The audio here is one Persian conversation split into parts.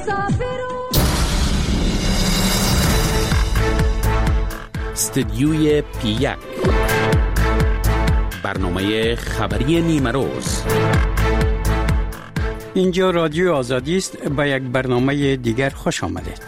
استدیوی پی1 برنامه خبری نیمروز. اینجا رادیو آزادی است. با یک برنامه دیگر خوش آمدید.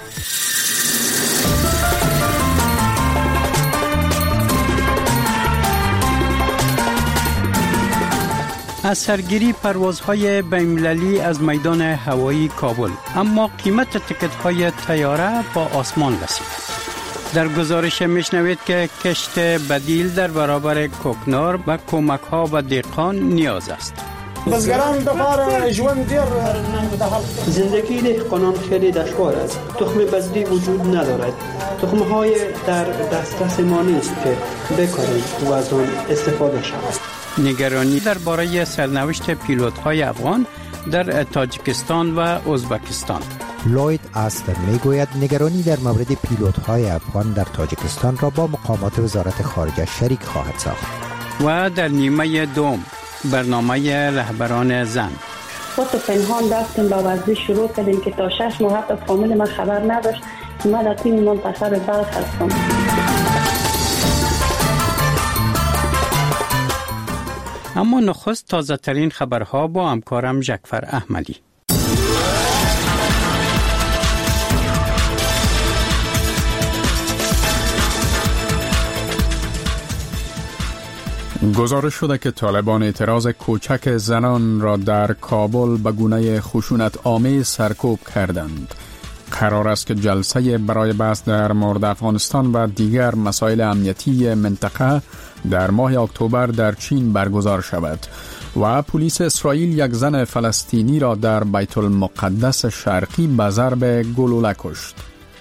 از سرگیری پروازهای بین‌المللی از میدان هوایی کابل، اما قیمت تکت‌های طیاره با آسمان رسید. در گزارش میشنوید که کشت بدیل در برابر کوکنار و کمک‌ها و دهقان نیاز است. بزگران دفار ژوند دیر زندگی دهقانان خیلی دشوار است. تخم بذری وجود ندارد. تخم‌های در دسترس ما نیست که بکاریم و از آن استفاده شود. نگرانی درباره سرنوشت پیلوت‌های افغان در تاجیکستان و ازبکستان. لوید آستر میگوید نگرانی در مورد پیلوت‌های افغان در تاجیکستان را با مقامات وزارت خارجه شریک خواهد ساخت. و در نیمه دوم برنامه رهبران زن. تو پنهان رفتیم با ورزش شروع کردیم که تا 6 ماه تا فامیل من خبر نداشت که من در تیم منتخب بلخ هستم. اما نخست تازه ترین خبرها با همکارم جعفر احمدی. گزارش شده که طالبان اعتراض کوچک زنان را در کابل به گونه خشونت آمیز سرکوب کردند. قرار است که جلسه برای بحث در مورد افغانستان و دیگر مسائل امنیتی منطقه در ماه اکتبر در چین برگزار شود و پلیس اسرائیل یک زن فلسطینی را در بیت المقدس شرقی به ضرب گلوله کشت.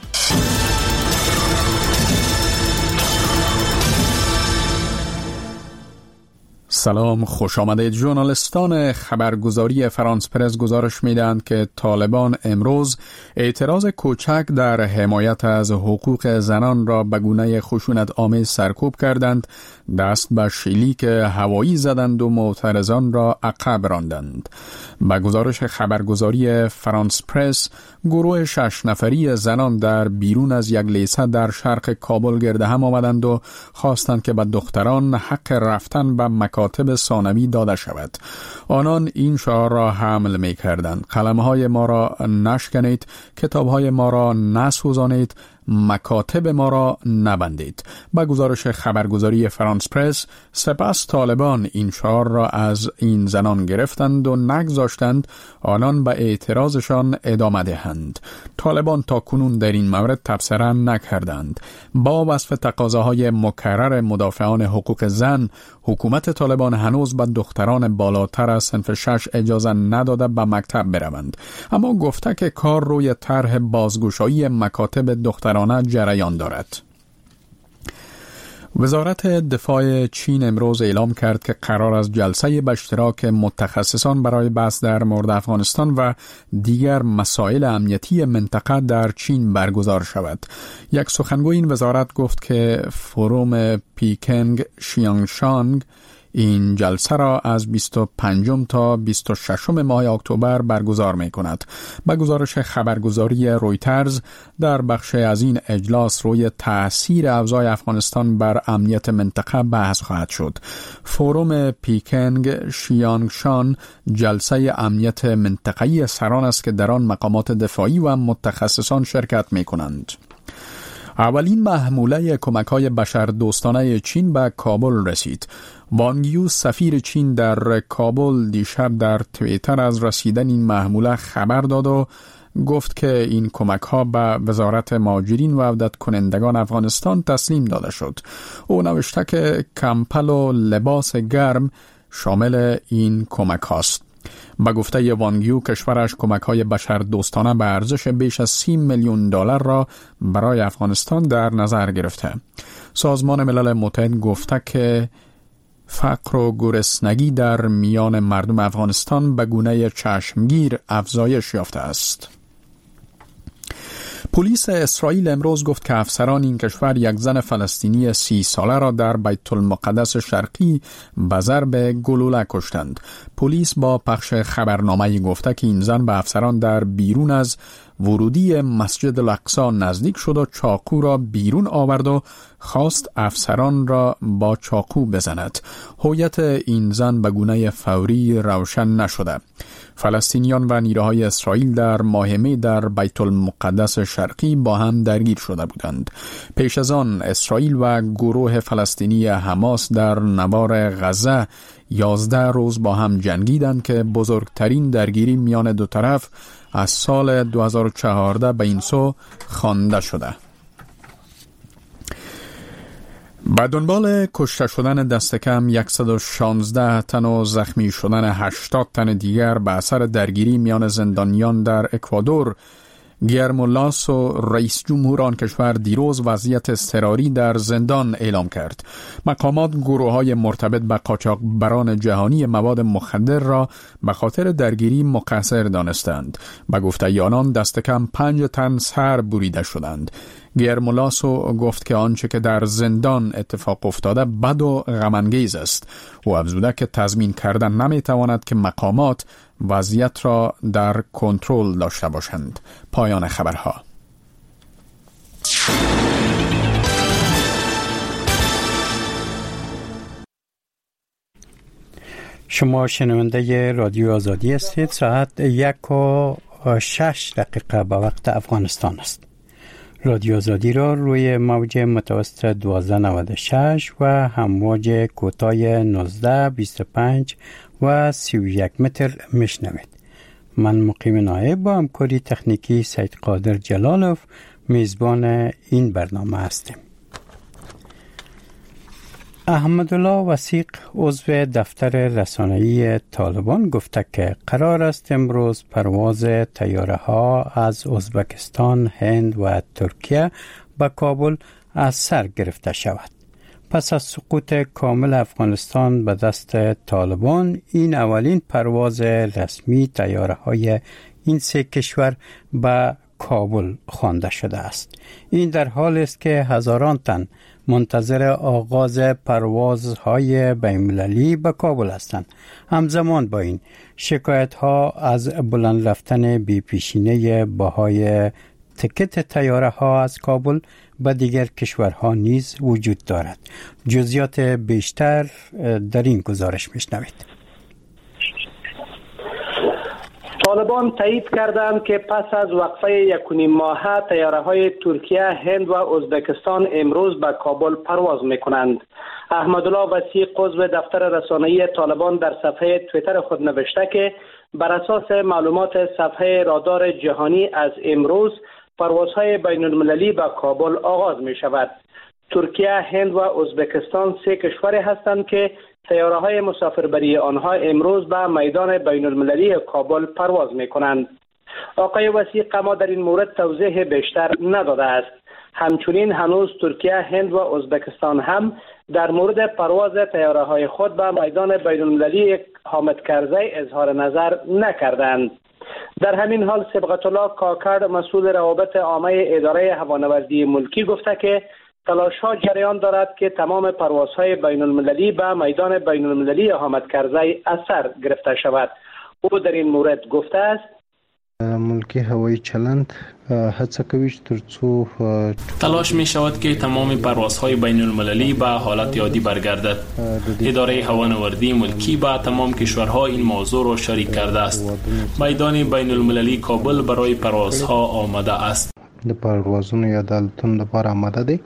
سلام، خوش آمدید. ژورنالیستان خبرگزاری فرانس پرس گزارش میدهند که طالبان امروز اعتراض کوچک در حمایت از حقوق زنان را به گونه خشونت آمیز سرکوب کردند، دست به شلیک هوایی زدند و معترضان را عقب راندند. به گزارش خبرگزاری فرانس پرس، گروه 6 نفری زنان در بیرون از یک لیسه در شرق کابل گرد هم آمدند و خواستند که به دختران حق رفتن به مکاتب ثانوی داده شود. آنان این شعار را حمل می کردند: قلم‌های ما را نشکنید، کتاب‌های ما را نسوزانید، مکاتب ما را نبندید. با گزارش خبرگزاری فرانس پرس، سپس طالبان این شعار را از این زنان گرفتند و نگذاشتند آنان به اعتراضشان ادامه دهند. طالبان تا کنون در این مورد تبصره نکردند. با وصف تقاضاهای مکرر مدافعان حقوق زن، حکومت طالبان هنوز به دختران بالاتر از صنف 6 اجازه نداده به مکتب بروند، اما گفته که کار روی طرح بازگشایی مکاتب دختران جریان دارد. وزارت دفاع چین امروز اعلام کرد که قرار است جلسه به اشتراک متخصصان برای بحث در مورد افغانستان و دیگر مسائل امنیتی منطقه در چین برگزار شود. یک سخنگوی این وزارت گفت که فروم پیکنگ شیانگشانگ این جلسه را از 25 تا 26 ماه اکتبر برگزار می کند. با گزارش خبرگزاری رویترز، در بخش از این اجلاس روی تأثیر افزای افغانستان بر امنیت منطقه بحث خواهد شد. فروم پیکنگ شیانگشان جلسه امنیت منطقه‌ای سران است که در آن مقامات دفاعی و متخصصان شرکت می کنند. اولین محموله کمک‌های بشردوستانه چین به کابل رسید. وانگ یو سفیر چین در کابل دیشب در توییتر از رسیدن این محموله خبر داد و گفت که این کمک‌ها به وزارت مهاجرین و عودت کنندگان افغانستان تسلیم داده شد. او نوشته که کمپل و لباس گرم شامل این کمک هاست. با گفته وانگ یو، کشورش کمک‌های بشردوستانه به ارزش بیش از 30 میلیون دلار را برای افغانستان در نظر گرفته. سازمان ملل متحد گفته که فقر و گرسنگی در میان مردم افغانستان به گونه چشمگیر افزایش یافته است. پلیس اسرائیل امروز گفت که افسران این کشور یک زن فلسطینی 30 ساله را در بیت المقدس شرقی به ضرب گلوله کشتند. پلیس با پخش خبرنامه‌ای گفته که این زن به افسران در بیرون از ورودی مسجد الاقصی نزدیک شد و چاقو را بیرون آورد و خواست افسران را با چاقو بزند. هویت این زن به گونه فوری روشن نشده. فلسطینیان و نیروهای اسرائیل در ماهمه در بیت المقدس شرقی با هم درگیر شده بودند. پیش از آن اسرائیل و گروه فلسطینی حماس در نوار غزه 11 روز با هم جنگیدند که بزرگترین درگیری میان دو طرف از سال 2014 به این سو خوانده شده. به دنبال کشته شدن دست کم 116 تن و زخمی شدن 80 تن دیگر به اثر درگیری میان زندانیان در اکوادور، گیرمو لاسو رئیس جمهور آن کشور دیروز وضعیت اضطراری در زندان اعلام کرد. مقامات گروه‌های مرتبط به قاچاقبران جهانی مواد مخدر را به خاطر درگیری مقصر دانستند. به گفته آنان دست کم 5 تن سر بریده شدند. گیرمو لاسو گفت که آنچه که در زندان اتفاق افتاده بد و غم‌انگیز است. او افزوده که تضمین کردن نمیتواند که مقامات وضعیت را در کنترل داشته باشند. پایان خبرها. شما شنونده رادیو آزادی هستید. ساعت 1:06 به وقت افغانستان است. رادیو آزادی را روی موج متوسط 1296 و همواج کوتاه 1925 و 31 متر میشنوید. من مقیم نایب با همکاری تکنیکی سید قادر جلالوف میزبان این برنامه هستیم. احمدالله وثیق عضو دفتر رسانه‌ای طالبان گفته که قرار است امروز پرواز طیاره ها از ازبکستان، هند و ترکیه به کابل از سر گرفته شود. پس از سقوط کامل افغانستان به دست طالبان، این اولین پرواز رسمی طیاره های این سه کشور به کابل خوانده شده است. این در حالی است که هزاران تن منتظر آغاز پروازهای بین‌المللی به کابل هستند. همزمان با این شکایت ها از بلند رفتن بی پیشینه بهای تکت طیاره ها از کابل به دیگر کشورها نیز وجود دارد. جزئیات بیشتر در این گزارش میشنوید. طالبان تایید کردند که پس از وقفه 1.5 ماهه طیاره‌های ترکیه، هند و ازبکستان امروز به کابل پرواز می‌کنند. احمدالله وثیق عضو دفتر رسانه‌ای طالبان در صفحه توییتر خود نوشته که بر اساس معلومات صفحه رادار جهانی از امروز پروازهای بین‌المللی به کابل آغاز می‌شود. ترکیه، هند و ازبکستان سه کشوری هستند که طیاره‌های مسافربری آنها امروز به میدان بین‌المللی کابل پرواز می‌کنند. آقای وثیق اما در این مورد توضیح بیشتر نداده است. همچنین هنوز ترکیه، هند و ازبکستان هم در مورد پرواز طیاره‌های خود به میدان بین‌المللی حامد کرزی اظهار نظر نکردند. در همین حال صبغت الله کاکر مسئول روابط عامه اداره هوانوردی ملکی گفته که تلاش‌ها جریان دارد که تمام پروازهای بین‌المللی به میدان بین‌المللی حامد کرزی از سر گرفته شود. او در این مورد گفته است: ملکی هوایی چلند هڅه کوي ترڅو تلاش می شود که تمام پروازهای بین المللی به حالت عادی برگردد. اداره هوانوردی ملکی با تمام کشورها این موضوع را شریک کرده است. میدان بین المللی کابل برای پروازها آماده است. د پروازونو یا د الوتنو لپاره آماده دی.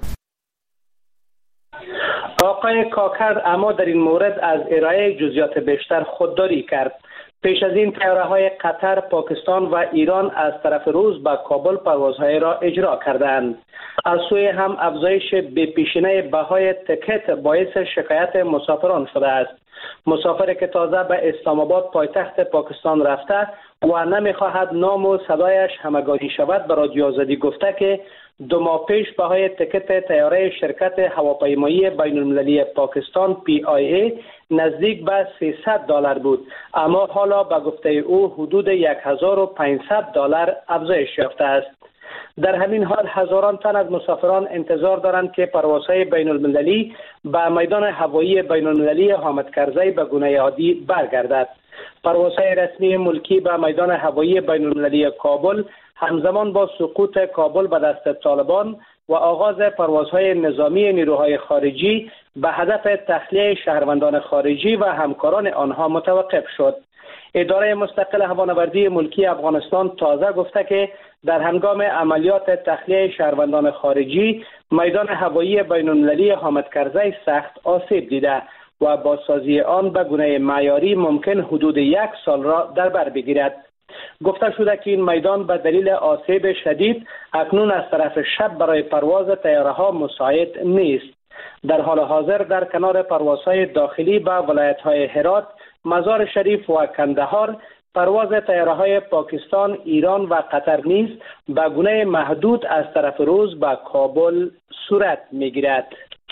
آقای کاکر اما در این مورد از ارائه جزئیات بیشتر خودداری کرد. پیش از این طیاره‌های قطر، پاکستان و ایران از طرف روس به کابل پروازهای را اجرا کردند. از سوی هم افزایش بی‌پیشینه بهای تکت باعث شکایت مسافران شده است. مسافری که تازه به اسلام آباد پایتخت پاکستان رفته و نمی‌خواهد نام و صدایش همگانی شود به رادیو آزادی گفته که 2 ماه پیش بهای تکت طیاره شرکت هواپیمایی بین‌المللی پاکستان PIA نزدیک به $300 بود، اما حالا به گفته او حدود $1,500 افزایش یافته است. در همین حال هزاران تن از مسافران انتظار دارند که پروازهای بین‌المللی به میدان هوایی بین‌المللی حامد کرزی به گونه عادی برگردد. پروازهای رسمی ملکی به میدان هوایی بین‌المللی کابل همزمان با سقوط کابل به دست طالبان و آغاز پروازهای نظامی نیروهای خارجی به هدف تخلیه شهروندان خارجی و همکاران آنها متوقف شد. اداره مستقل هوانوردی ملکی افغانستان تازه گفته که در هنگام عملیات تخلیه شهروندان خارجی میدان هوایی بین‌المللی حامد کرزی سخت آسیب دیده و بازسازی آن به گونه معیاری ممکن حدود 1 سال را در بر بگیرد. گفته شده که این میدان به دلیل آسیب شدید اکنون از طرف شب برای پرواز طیاره‌ها مساعد نیست. در حال حاضر در کنار پروازهای داخلی به ولایت‌های هرات، مزار شریف و کندهار، پرواز طیاره‌های پاکستان، ایران و قطر نیز به گونه محدود از طرف روس به کابل صورت می‌گیرد.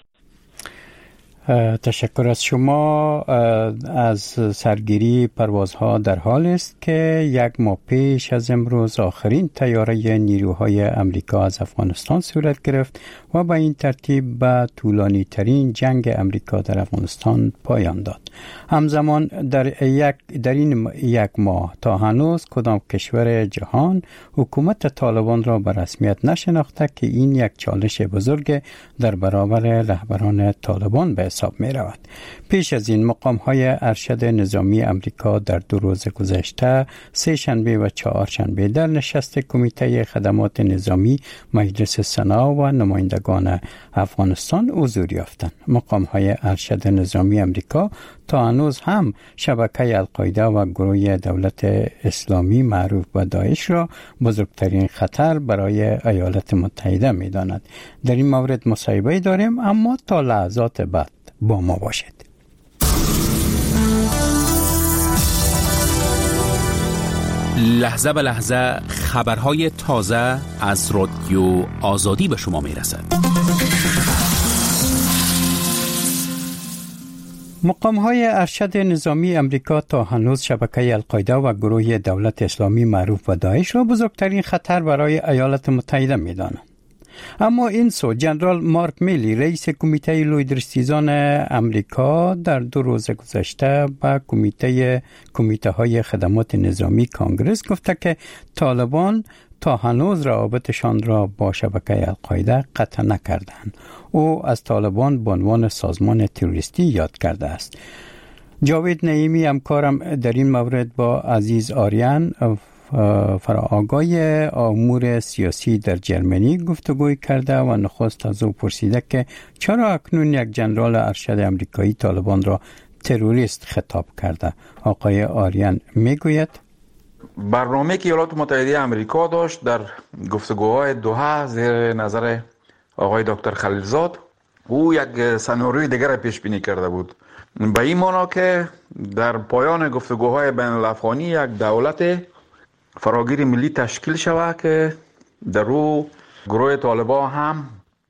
تشکر از شما. از سرگیری پروازها در حال است که 1 ماه پیش از امروز آخرین طیاره نیروهای امریکا از افغانستان صورت گرفت و به این ترتیب به طولانی ترین جنگ امریکا در افغانستان پایان داد. همزمان در این 1 ماه تا هنوز کدام کشور جهان حکومت طالبان را به رسمیت نشناخته که این یک چالش بزرگ در برابر رهبران طالبان به حساب می رود. پیش از این مقام‌های ارشد نظامی امریکا در 2 روز گذشته، 3 شنبه و 4 شنبه در نشست کمیته خدمات نظامی مجلس سنا و نمایندگان افغانستان حضور یافتند. مقام‌های ارشد نظامی امریکا تا هنوز هم شبکه القاعده و گروه دولت اسلامی معروف به داعش را بزرگترین خطر برای ایالات متحده می داند. در این مورد مصاحبه داریم، اما تا لحظات بعد با ما باشید. لحظه به لحظه خبرهای تازه از رادیو آزادی به شما می رسد. مقام‌های ارشد نظامی امریکا تا هنوز شبکه القاعده و گروه دولت اسلامی معروف به داعش را بزرگترین خطر برای ایالات متحده می‌دانند. اما این سو جنرال مارک میلی، رئیس کمیته لویدرستیزان امریکا، در 2 روز گذشته به کمیته های خدمات نظامی کانگرس گفته که طالبان تا هنوز روابطشان را با شبکه القاعده قطع نکردند. او از طالبان به عنوان سازمان تروریستی یاد کرده است. جاوید نعیمی همکارم در این مورد با عزیز آریان، فراآگاه امور سیاسی در جرمنی، گفتگوی کرده و نخست از او پرسیده که چرا اکنون یک جنرال ارشد امریکایی طالبان را تروریست خطاب کرده. آقای آریان میگوید برنامه که ایالات متحده امریکا داشت در گفتگوهای دوحه زیر نظر آقای دکتر خلیلزاد، او یک سناریوی دیگر را پیش بینی کرده بود، به این معنی که در پایان گفتگوهای بین الافغانی یک دولت فراگیر ملی تشکیل شود که در او گروه طالبان هم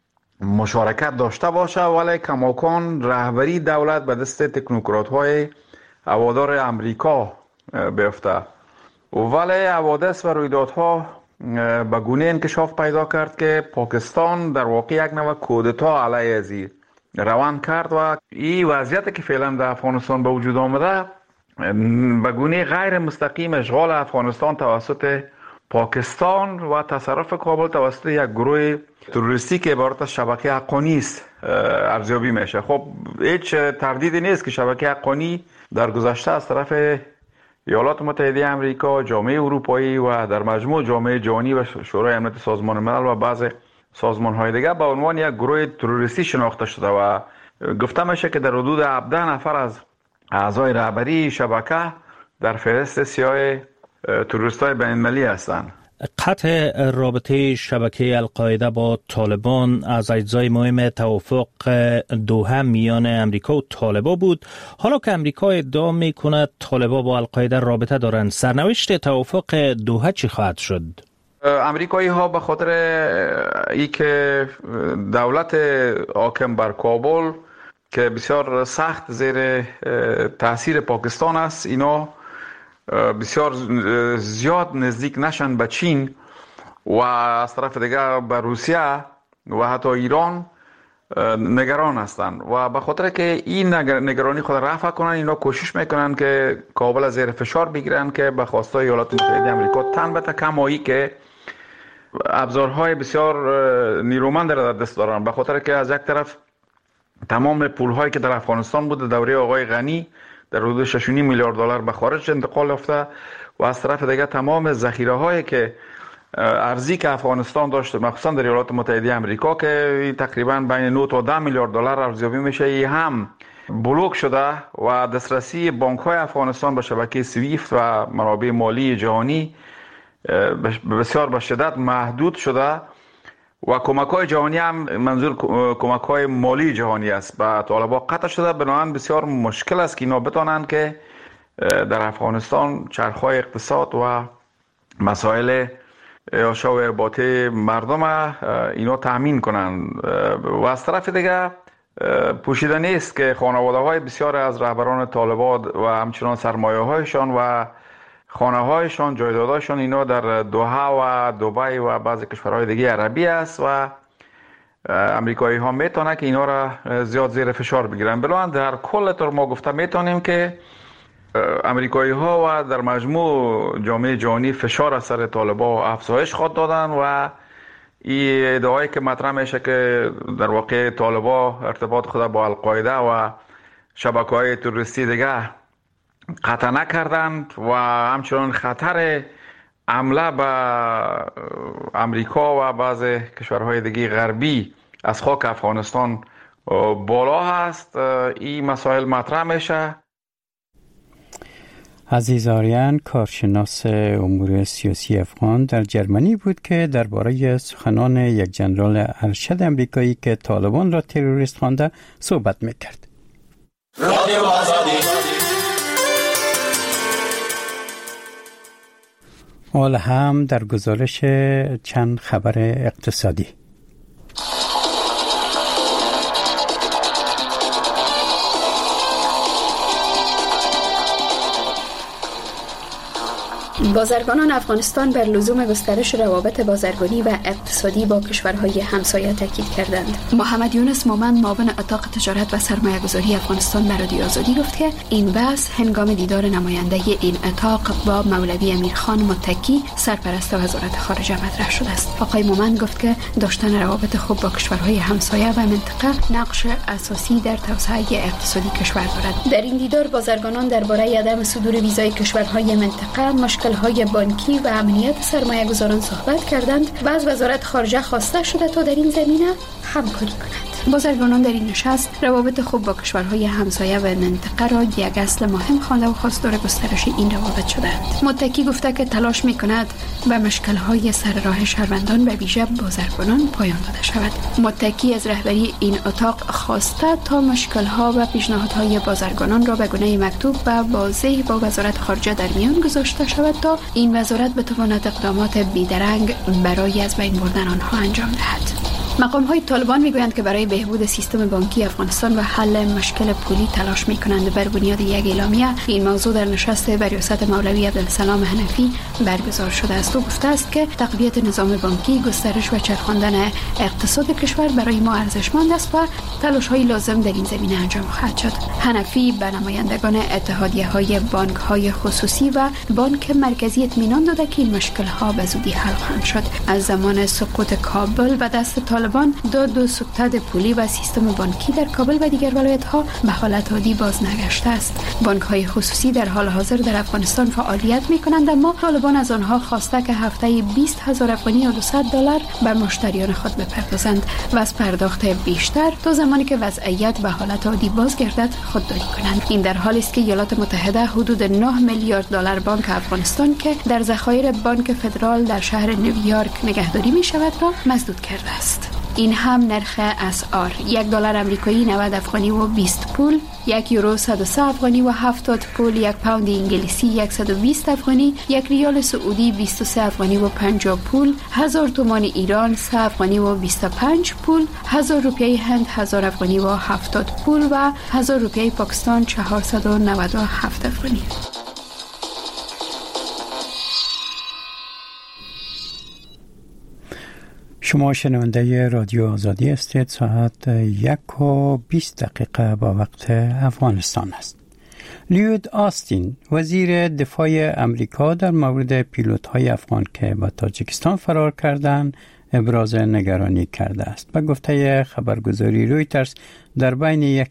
مشارکت داشته باشه، ولی کماکان رهبری دولت به دست تکنوکرات های هوادار امریکا بیفته. ولی حوادث و رویدادها به گونه انکشاف پیدا کرد که پاکستان در واقع یک نوع کودتا علیه ازی روان کرد و این وضعیت که فعلا در افغانستان به وجود آمده به گونه غیر مستقیم اشغال افغانستان توسط پاکستان و تصرف کابل توسط یک گروه تروریستی که عبارت از شبکه حقانی است ارزیابی میشه. خب هیچ تردیدی نیست که شبکه حقانی در گذشته از طرف ایالات متحده امریکا، جامعه اروپایی و در مجموع جامعه جهانی و شورای امنیت سازمان ملل و بعض سازمان‌های دیگر به عنوان یک گروه تروریستی شناخته شده و گفته میشه که در حدود 17 نفر از اعضای رهبری شبکه در فهرست سیاه تروریست‌های بین‌المللی هستند. قطع رابطه شبکه القاعده با طالبان از اجزای مهم توافق دوحه میان امریکا و طالبان بود. حالا که امریکا ادعا میکند طالبان با القاعده رابطه دارند، سرنوشت توافق دوحه چی خواهد شد؟ امریکایی ها به خاطر اینکه دولت حاکم بر کابل که بسیار سخت زیر تاثیر پاکستان است، اینا بسیار زیاد نزدیک نشن به چین و از طرف دیگر به روسیه و حتی ایران نگران هستند و به خاطر که این نگرانی خود رفع کنن، اینا کوشش میکنن که کابل زیر فشار بگیرن که به خواستای ایالات متحده آمریکا تن به کمایی که ابزارهای بسیار نیرومند را در دست دارند، به خاطر که از یک طرف تمام پول‌هایی که در افغانستان بود دوره آقای غنی در حدود 6.5 میلیارد دلار به خارج انتقال یافته و از طرف دیگه تمام ذخیره‌هایی که ارزی که افغانستان داشت مخصوصا در ایالات متحده آمریکا که تقریبا بین 9 تا 10 میلیارد دلار ارزیابی میشه، این هم بلوک شده و دسترسی بانک‌های افغانستان به شبکه سویفت و منابع مالی جهانی بسیار به شدت محدود شده و کمک‌های جهانی هم منظور کمک‌های مالی جهانی است به طالبان قطع شده. بنابراین بسیار مشکل است که اینا بتونن که در افغانستان چرخ‌های اقتصاد و مسائل عیاشا و ارباطه مردم اینا تأمین کنن و از طرف دیگه پوشیده نیست که خانواده‌های بسیار از رهبران طالبان و همچنان سرمایه‌هایشان و خانه‌هایشان جایدادهایشان اینا در دوحه و دبی و بعضی کشورهای دیگه عربی است و امریکایی ها میتونن که اینا را زیاد زیر فشار بگیرن. بلان در کل طور ما گفته میتونیم که امریکایی ها و در مجموع جامعه جهانی فشار از سر طالبان افزایش خواهد دادن و این ادعایی که مطرح میشه که در واقع طالبان ارتباط خود با القاعده و شبکه‌های تروریستی دیگه قطع نکردند و همچنان خطر حمله به امریکا و بعض کشورهای دیگه غربی از خاک افغانستان بالا هست. این مسائل مطرح میشه. عزیز آریان کارشناس امور سیاسی افغان در جرمنی بود که درباره سخنان یک ژنرال ارشد امریکایی که طالبان را تروریست خوانده صحبت میکرد. رادیو آزادی. حال هم در گزارش چند خبر اقتصادی. بازرگانان افغانستان بر لزوم گسترش روابط بازرگانی و اقتصادی با کشورهای همسایه تاکید کردند. محمد یونس مومند معاون اتاق تجارت و سرمایه‌گذاری افغانستان به رادیو آزادی گفت که این بحث هنگام دیدار نماینده این اتاق با مولوی امیرخان متکی سرپرست وزارت خارجه مطرح شده است. آقای مومند گفت که داشتن روابط خوب با کشورهای همسایه و منطقه نقش اساسی در توسعه اقتصادی کشور دارد. در این دیدار بازرگانان درباره عدم صدور ویزای کشورهای منطقه، مشکل‌های بانکی و امنیت سرمایه‌گذاران صحبت کردند و از وزارت خارجه خواسته شده تا در این زمینه همکاری کند. بازرگانان در این نشست روابط خوب با کشورهای همسایه و منطقه را یک اصل مهم خوانده و خواستار گسترش این روابط شدند. متکی گفته که تلاش می‌کند به مشکل‌های سر راه شهروندان به ویژه بازرگانان پایان داده شود. متکی از رهبری این اتاق خواسته تا مشکل‌ها و پیشنهادهای بازرگانان را به گونه مکتوب و واضح با وزارت خارجه در میان گذاشته شود تا این وزارت بتواند اقدامات بیدرنگ برای از بین بردن آنها انجام دهد. مقام‌های طالبان می‌گویند که برای بهبود سیستم بانکی افغانستان و حل مشکل پولی تلاش می‌کنند. بر بنیاد یک اعلامیه این موضوع در نشست بریاست مولوی عبدالسلام حنفی برگزار شده است. او گفته است که تقویت نظام بانکی، گسترش و چرخاندن اقتصاد کشور برای ما ارزشمند است و تلاش‌های لازم در این زمینه انجام خواهد شد. حنفی به نمایندگان اتحادیه‌های بانک‌های خصوصی و بانک مرکزی اطمینان داده که این مشکل‌ها به زودی حل خواهند شد. از زمان سقوط کابل و دست طالبان داد و سکوت پولی و سیستم بانکی در کابل و دیگر ولایت‌ها به حالت عادی باز نگشته است. بانک‌های خصوصی در حال حاضر در افغانستان فعالیت می‌کنند، اما طالبان از آنها خواسته که هفته‌ای 20,000 افغانی یا $200 به مشتریان خود بپردازند و از پرداخت بیشتر تا زمانی که وضعیت به حالت عادی بازگردد خودداری کنند. این در حالی است که ایالات متحده حدود 9 میلیارد دلار بانک افغانستان که در ذخایر بانک فدرال در شهر نیویورک نگهداری می‌شود را مسدود کرده است. این هم نرخ اسعار: $1 آمریکایی 90 افغانی و 20 پول، €1 103 افغانی و 70 پول، یک پوند انگلیسی 120 افغانی، یک ریال سعودی 23 افغانی و 50 پول، 1000 تومان ایران 3 افغانی و 25 پول، 1000 روپیه هند 1000 افغانی و 70 پول و 1000 روپیه پاکستان 497 افغانی. شما شنونده رادیو آزادی هستید. ساعت 1:20 با وقت افغانستان است. لیود آستین وزیر دفاع امریکا در مورد پیلوت‌های افغان که به تاجیکستان فرار کردند ابراز نگرانی کرده است. به گفته خبرگزاری رویترز در بین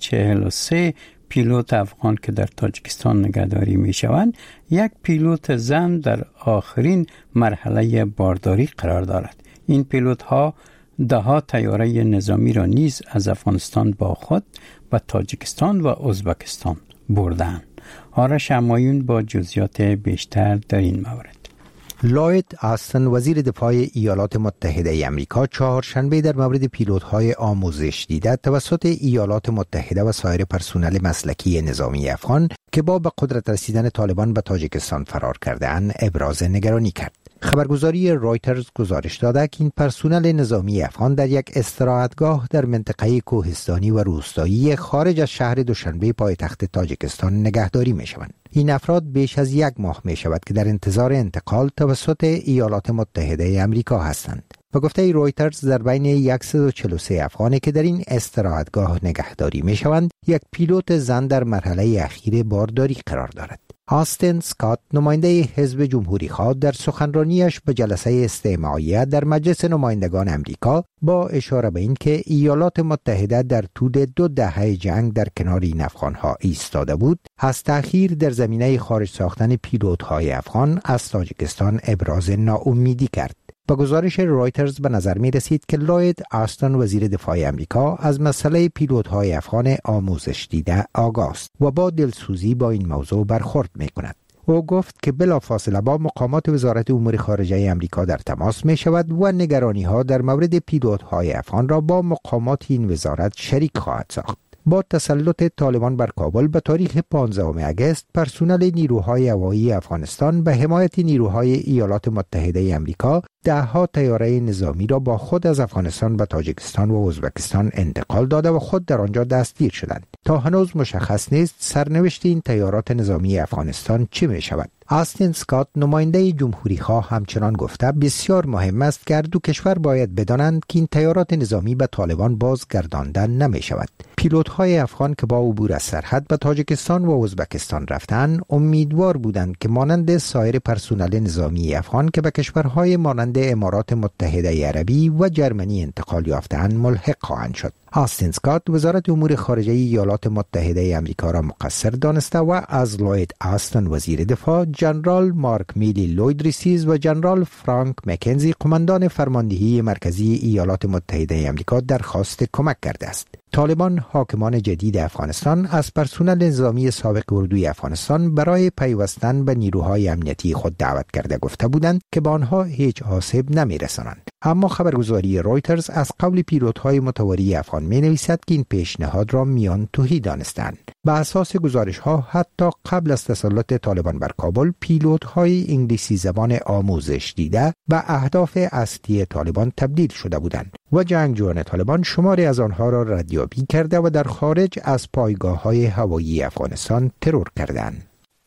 143 پیلوت افغان که در تاجیکستان نگهداری می شوند، یک پیلوت زن در آخرین مرحله بارداری قرار دارد. این پیلوت ها 10 طیاره نظامی را نیز از افغانستان با خود به تاجیکستان و ازبکستان بردند. آرش همایون با جزئیات بیشتر در این مورد. لوید آستن وزیر دفاع ایالات متحده آمریکا چهارشنبه در مورد پیلوت‌های آموزش دیده توسط ایالات متحده و سایر پرسنل مسلکی نظامی افغان که با به قدرت رسیدن طالبان به تاجیکستان فرار کرده‌اند ابراز نگرانی کرد. خبرگزاری رویترز گزارش داده که این پرسنل نظامی افغان در یک استراحتگاه در منطقه کوهستانی و روستایی خارج از شهر دوشنبه پایتخت تاجیکستان نگهداری می شوند. این افراد بیش از 1 ماه می شود که در انتظار انتقال توسط ایالات متحده آمریکا هستند. و گفته رویترز در بین 143 افغانی که در این استراحتگاه نگهداری می شوند، یک پیلوت زن در مرحله اخیر بارداری قرار دارد. آستین سکات نماینده حزب جمهوری خواه در سخنرانیش به جلسه استماعیه در مجلس نمایندگان امریکا با اشاره به این که ایالات متحده در طول 2 دهه جنگ در کنار این افغانها ایستاده بود، از تأخیر در زمینه خارج ساختن پیلوت‌های افغان از تاجیکستان ابراز ناامیدی کرد. با گزارش رویترز به نظر می رسید که لوید آستن وزیر دفاع امریکا از مسئله پیلوت‌های افغان آموزش دیده آگاه است و با دلسوزی با این موضوع برخورد می کند. او گفت که بلافاصله با مقامات وزارت امور خارجه امریکا در تماس می شود و نگرانی ها در مورد پیلوت‌های افغان را با مقامات این وزارت شریک خواهد ساخت. با تسلط طالبان بر کابل به تاریخ 15 اگست، پرسنل نیروهای هوایی افغانستان به حمایت نیروهای ایالات متحده آمریکا 10 طیاره نظامی را با خود از افغانستان به تاجیکستان و ازبکستان انتقال داده و خود در آنجا دستگیر شدند. تا هنوز مشخص نیست سرنوشت این طیارات نظامی افغانستان چه می شود. آستین سکات نماینده جمهوری خواه همچنان گفته بسیار مهم است که هر دو کشور باید بدانند که این طیارات نظامی به طالبان بازگردانده نمی شود. پیلوت‌های افغان که با عبور از سرحد به تاجیکستان و ازبکستان رفتند امیدوار بودند که مانند سایر پرسنل نظامی افغان که به کشورهای مانند امارات متحده عربی و جرمنی انتقال یافتند ملحق خواهند شد. آستین سکات وزارت امور خارجه ایالات متحده آمریکا را مقصر دانسته و از لوید آستن وزیر دفاع، جنرال مارک میلی لوید ریسیز و جنرال فرانک مکنزی قماندان فرماندهی مرکزی ایالات متحده آمریکا درخواست کمک کرده است. طالبان حاکمان جدید افغانستان از پرسنل نظامی سابق اردوی افغانستان برای پیوستن به نیروهای امنیتی خود دعوت کرده گفته بودند که به آنها هیچ آسیب نمی‌رسانند. اما خبرگزاری رویترز از قول پیلوت‌های متواری افغان می‌نویسد که این پیشنهاد را میان تهی دانستند. بر اساس گزارش‌ها حتی قبل از تسلط طالبان بر کابل، پیلوت‌های انگلیسی زبان آموزش دیده به اهداف اصلی طالبان تبدیل شده بودند و جنگجویان طالبان شماری از آنها را ردیابی کرده و در خارج از پایگاه‌های هوایی افغانستان ترور کردند.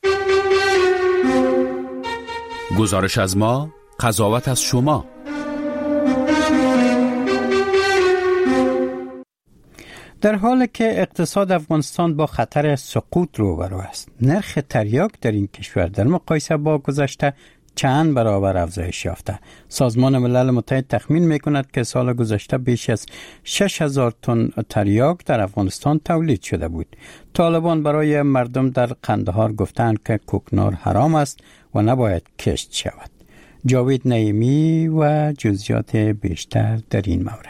گزارش از ما، قضاوت از شما. در حالی که اقتصاد افغانستان با خطر سقوط روبرو است، نرخ تریاک در این کشور در مقایسه با گذشته چند برابر افزایش یافته. سازمان ملل متحد تخمین می‌کند که سال گذشته بیش از 6,000 تن تریاک در افغانستان تولید شده بود. طالبان برای مردم در قندهار گفتند که کوکنار حرام است و نباید کشت شود. جاوید نعیمی و جزئیات بیشتر در این مورد.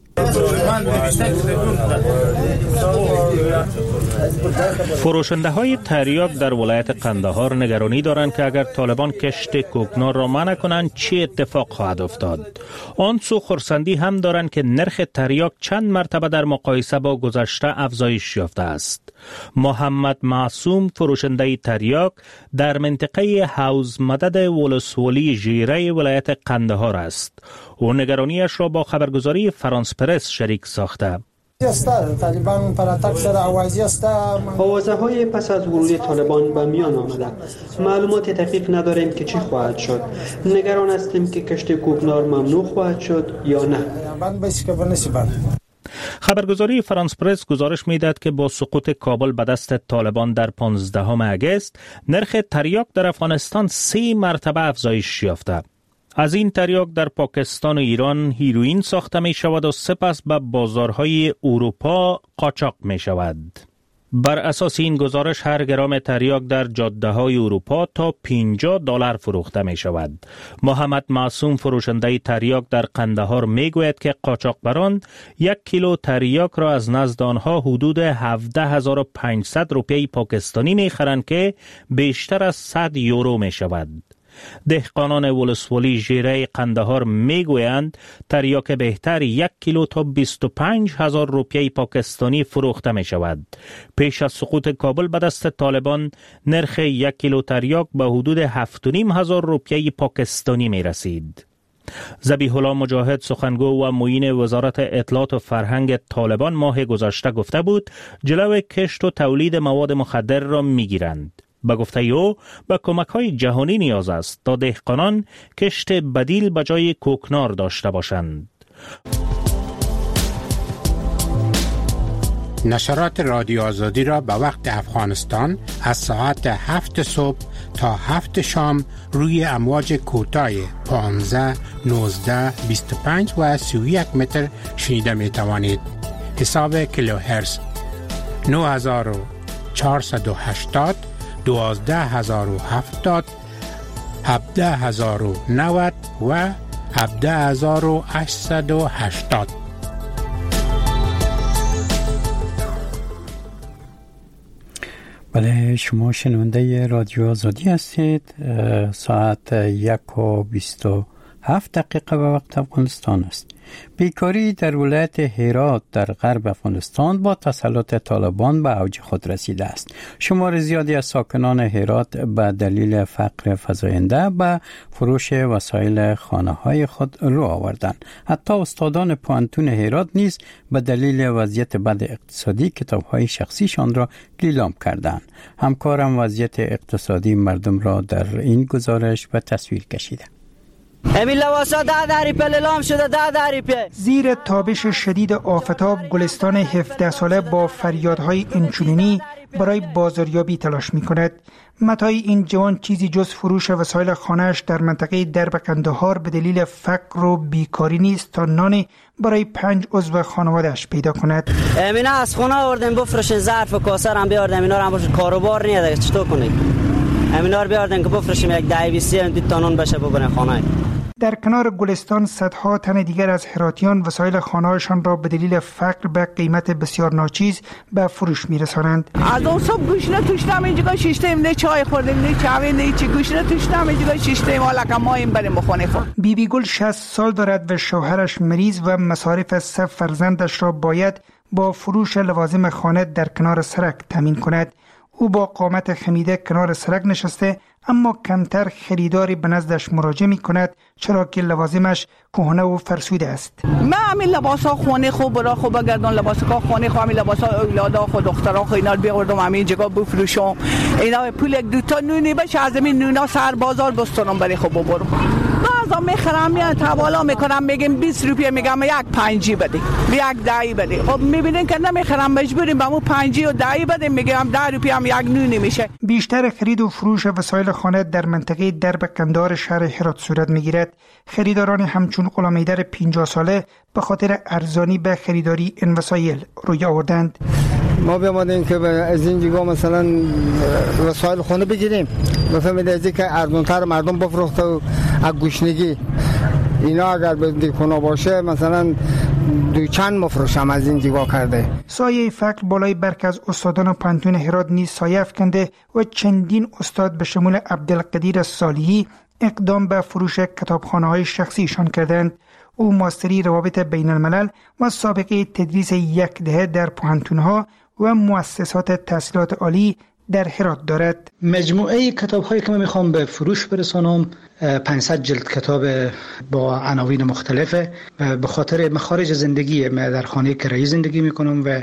فروشنده های تریاک در ولایت قندهار نگرانی دارند که اگر طالبان کشت کوکنار را منع کنند چه اتفاق خواهد افتاد. آن سو خرسندی هم دارند که نرخ تریاک چند مرتبه در مقایسه با گذشته افزایش یافته است. محمد معصوم فروشنده تریاک در منطقه حوض مدد ولسوالی ژیره ولایت قندهار است. او نگرانیش را با خبرگزاری فرانس پرس شریک ساخته. آوازه های پس از ورود طالبان به میان آمده. معلومات دقیق نداریم که چی خواهد شد. نگران هستیم که کشت کوکنار ممنوع خواهد شد یا نه. خبرگزاری فرانس پرس گزارش می‌دهد که با سقوط کابل به دست طالبان در 15 اگست نرخ تریاک در افغانستان 3 مرتبه افزایش یافته. از این تریاک در پاکستان و ایران هیروئین ساخته می شود و سپس به بازارهای اروپا قاچاق می شود. بر اساس این گزارش هر گرم تریاک در جاده های اروپا تا $50 فروخته می شود. محمد معصوم فروشنده تریاک در قندهار می گوید که قاچاقبران 1 کیلو تریاک را از نزد آنها حدود 17,500 روپیه پاکستانی می خرند که بیشتر از 100 یورو می شود. دهقانان ولسوالی ژیره قندهار می گویند تریاک بهتر 1 کیلو تا 25,000 روپیه پاکستانی فروخته می شود. پیش از سقوط کابل به دست طالبان نرخ 1 کیلو تریاک به حدود 7,500 روپیه پاکستانی می رسید. ذبیح الله مجاهد سخنگو و معین وزارت اطلاعات و فرهنگ طالبان ماه گذشته گفته بود جلوی کشت و تولید مواد مخدر را می گیرند. به گفته او به کمک‌های جهانی نیاز است تا دهقانان کشت بدیل به جای کوکنار داشته باشند. نشرات رادیو آزادی را به وقت افغانستان از ساعت 7 صبح تا 7 شام روی امواج کوتاه 15, 19, 25 و 31 متر شنیده می توانید. حساب کیلوهرتز 9480 12,070 17,090 و 17,880. بله، شما شنونده رادیو آزادی هستید. ساعت 1:27 به وقت افغانستان است. بیکاری در ولایت هرات در غرب افغانستان با تسلط طالبان به اوج خود رسیده است. شمار زیادی از ساکنان هرات به دلیل فقر فزاینده به فروش وسایل خانه‌های خود رو آوردند. حتی استادان پوهنتون هرات نیز به دلیل وضعیت بد اقتصادی کتاب‌های شخصیشان را لیلام کردند. همکارم وضعیت اقتصادی مردم را در این گزارش به تصویر کشیده. همین لباسا 10 ریپه لیلام شده 10 ریپه. زیر تابش شدید آفتاب گلستان 17 ساله با فریادهای اینچنینی برای بازاریابی تلاش می کند. متای این جوان چیزی جز فروش وسایل خانه‌اش در منطقه درب قندهار به دلیل فقر و بیکاری نیست تا نانی برای 5 عضو خانواده‌اش پیدا کند. اینا از خونه آوردیم بفروشین، ظرف و کاسه هم بیاردیم، اینا هم کاروبار نیست، چطور کنید؟ اینا رو بیاردیم که بفروشیم یک 10-20 تا نون بشه ببرین خانه. در کنار گلستان صدها تن دیگر از هراتیان وسایل خانه‌هایشان را به دلیل فقر به قیمت بسیار ناچیز به فروش می‌رسانند. از اون صبح گوشت توشتم اینجا شیشتیم، نه چای خوردیم، نه چای، نه چی، گوشت توشتم اینجا شیشتیم، حالا که ما این بریم بخونه خود. بیبی گل 60 سال دارد و شوهرش مریض و مصارف 3 فرزندش را باید با فروش لوازم خانه در کنار سرک تامین کند. او با قامت خمیده کنار سرک نشسته اما کمتر خریداری به نزدش مراجعه می کند چرا که لوازمش کهنه و فرسوده است. من همین لباسا خونه خوب برا خوب بگردم، لباسا خونه خوب، همین لباسا اولادا خود دخترا خو اینا رو بیاوردم همین جگا بفروشم. اینا پول 2 تا نونی بشه از همین نونا سر بازار بستونم برای خوب ببرم. بعضا میخرم میان توالا میکنم میگم 20 روپیه میگم یک 5 بده، یک 10 بده. خب میبینین که نمیخرم مجبوریم بهمون 5 و 10 بده، میگم 10 روپیه هم یک نونی میشه. بیشتر خرید و فروش وسایل خانه در منطقه درب قندهار شهر هرات صورت میگیرد. خریداران همچون غلامیدر 50 ساله به خاطر ارزانی به خریداری این وسایل روی آوردند. ما بیامدیم که از این جگا مثلا وسایل خانه بگیریم، بفهمید از اینکه ارزان‌تر مردم بفروخته و از گوشنگی اینا اگر به دیکونا باشه مثلا 2 چند مفروشم از این جگا کرده. سایه فقر بالای برخی از استادان پوهنتون هرات نیز سایه افکنده و چندین استاد به شمول عبدالقدیر صالحی اقدام به فروش کتابخانه‌های شخصیشان کردند. او ماستری روابط بین الملل و سابقه تدریس 1 دهه در پوهنتون‌ها و مؤسسات تحصیلات عالی در هرات دارد. مجموعه کتاب‌هایی که من می‌خوام به فروش برسانم 500 جلد کتاب با عناوین مختلفه و به خاطر مخارج زندگی من در خانه کرایی زندگی می‌کنم و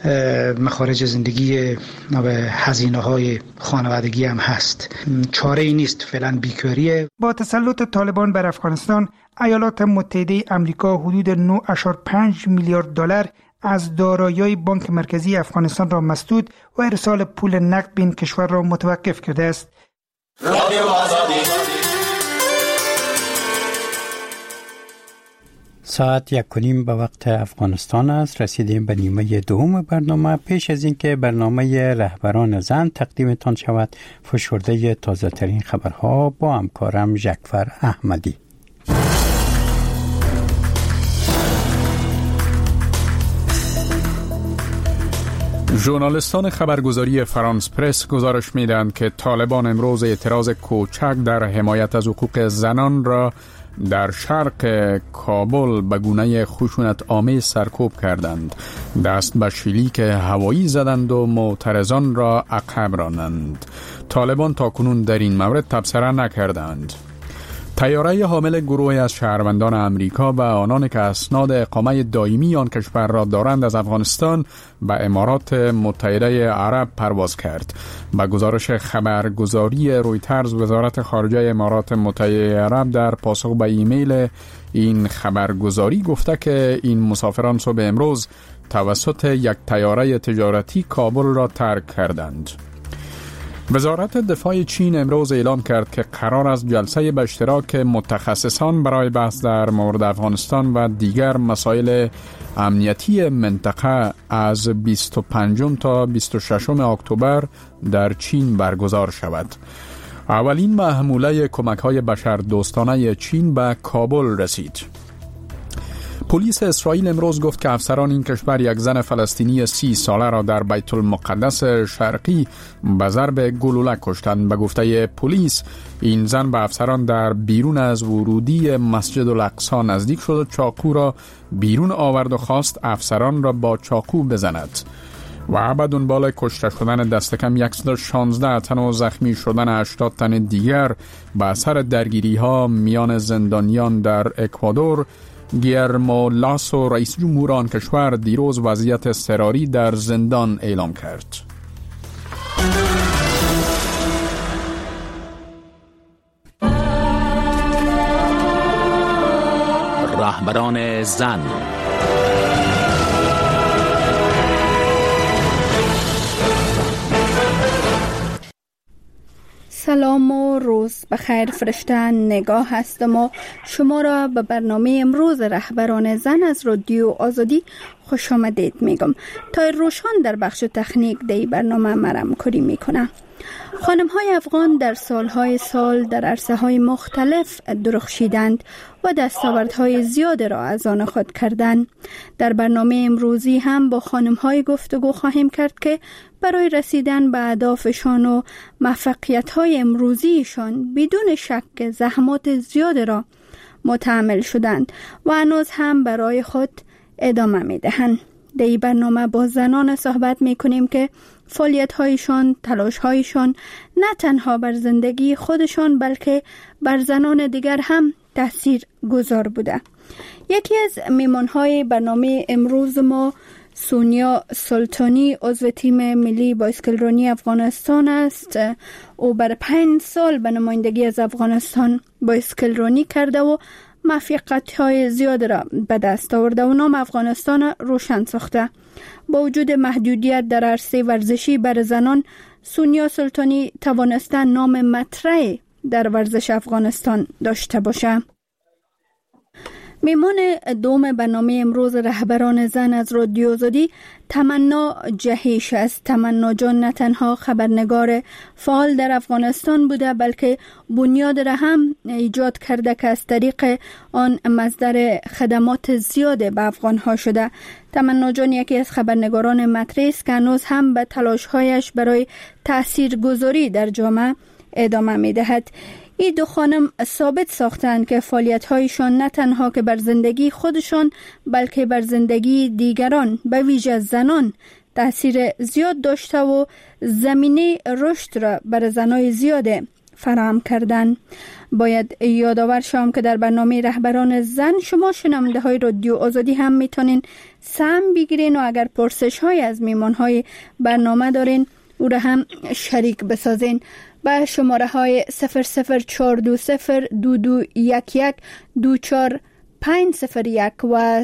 مخارج زندگی و هزینه‌های خانوادگی هم هست. چاره‌ای نیست، فعلا بیکاریه. با تسلط طالبان بر افغانستان، ایالات متحده آمریکا حدود 9.5 میلیارد دلار از دارایی بانک مرکزی افغانستان را مسدود و ارسال پول نقد به این کشور را متوقف کرده است. ساعت 1:30 به وقت افغانستان است. رسیدیم به نیمه دوم برنامه. پیش از اینکه برنامه رهبران زن تقدیمتان شود، فشرده تازه ترین خبرها با همکارم ژکفر احمدی. ژورنالیستان خبرگزاری فرانس پرس گزارش می‌دهند که طالبان امروز اعتراض کوچک در حمایت از حقوق زنان را در شرق کابل به گونه خشونت آمیز سرکوب کردند، دست به شلیک هوایی زدند و معترضان را عقب راندند. طالبان تاکنون در این مورد تبصره نکردند. طیاره حامل گروهی از شهروندان امریکا و آنان که اسناد اقامه دائمی آن کشور را دارند از افغانستان به امارات متحده عرب پرواز کرد. به گزارش خبرگزاری رویترز، وزارت خارجه امارات متحده عرب در پاسخ به ایمیل این خبرگزاری گفته که این مسافران صبح امروز توسط یک طیاره تجارتی کابل را ترک کردند. وزارت دفاع چین امروز اعلام کرد که قرار است جلسه به اشتراک متخصصان برای بحث در مورد افغانستان و دیگر مسائل امنیتی منطقه از 25 تا 26 اکتبر در چین برگزار شود. اولین محموله کمک‌های بشردوستانه چین به کابل رسید. پلیس اسرائیل امروز گفت که افسران این کشور یک زن فلسطینی 30 ساله را در بیت المقدس شرقی به ضرب گلوله کشتند. به گفته پلیس این زن به افسران در بیرون از ورودی مسجد الاقصی نزدیک شد و چاقو را بیرون آورد و خواست افسران را با چاقو بزند و به دنبال کشته شدن دست کم 116 تن و زخمی شدن 80 تن دیگر به اثر درگیری‌ها میان زندانیان در اکوادور، گیرمو لاسو رئیس جمهور آن کشور دیروز وضعیت اضطراری در زندان اعلام کرد. رهبران زن. سلام و روز بخیر فرشته نگاه هستم و شما را به برنامه امروز رهبران زن از رادیو آزادی خوش آمدید میگم. تا روشان در بخش تکنیک دی برنامه مرم کاری میکنه. خانم های افغان در سالهای سال در عرصه های مختلف درخشیدند و دستاوردهای زیاد را از آن خود کردند. در برنامه امروزی هم با خانم های گفتگو خواهیم کرد که برای رسیدن به اهدافشان و موفقیت های امروزیشان بدون شک زحمات زیاد را متحمل شدند و هنوز هم برای خود ادامه می دهند. در این برنامه با زنان صحبت می کنیم که فعالیت هایشان، تلاش هایشان نه تنها بر زندگی خودشان بلکه بر زنان دیگر هم تأثیر گذار بوده. یکی از میمان های برنامه امروز ما سونیا سلطانی عضو تیم ملی بایسکلرانی افغانستان است. او بر 5 سال به نمایندگی از افغانستان بایسکلرانی کرده و موفقیت‌های زیاد را به دست آورده و نام افغانستان روشن ساخته. با وجود محدودیت در عرصه ورزشی بر زنان، سونیا سلطانی توانسته نام مطرح در ورزش افغانستان داشته باشه. میمان دوم برنامه امروز رهبران زن از رادیو آزادی تمنا جهیش است. تمنا جان نه تنها خبرنگار فعال در افغانستان بوده بلکه بنیاد را هم ایجاد کرده که از طریق آن مصدر خدمات زیاد به افغانها شده. تمنا جان یکی از خبرنگاران مطرح است که هنوز هم به تلاش‌هایش برای تاثیرگذاری در جامعه ادامه می‌دهد. این دو خانم ثابت ساختند که فعالیت‌هایشان نه تنها که بر زندگی خودشان بلکه بر زندگی دیگران به ویژه زنان تأثیر زیاد داشته و زمینه رشد را بر زنای زیاد فراهم کردند. باید یادآور شوم که در برنامه رهبران زن شما شنونده های رادیو آزادی هم میتونین سهم بگیرین و اگر پرسش های از میمان های برنامه دارین او را هم شریک بسازین. با شماره های 004202211242 501 و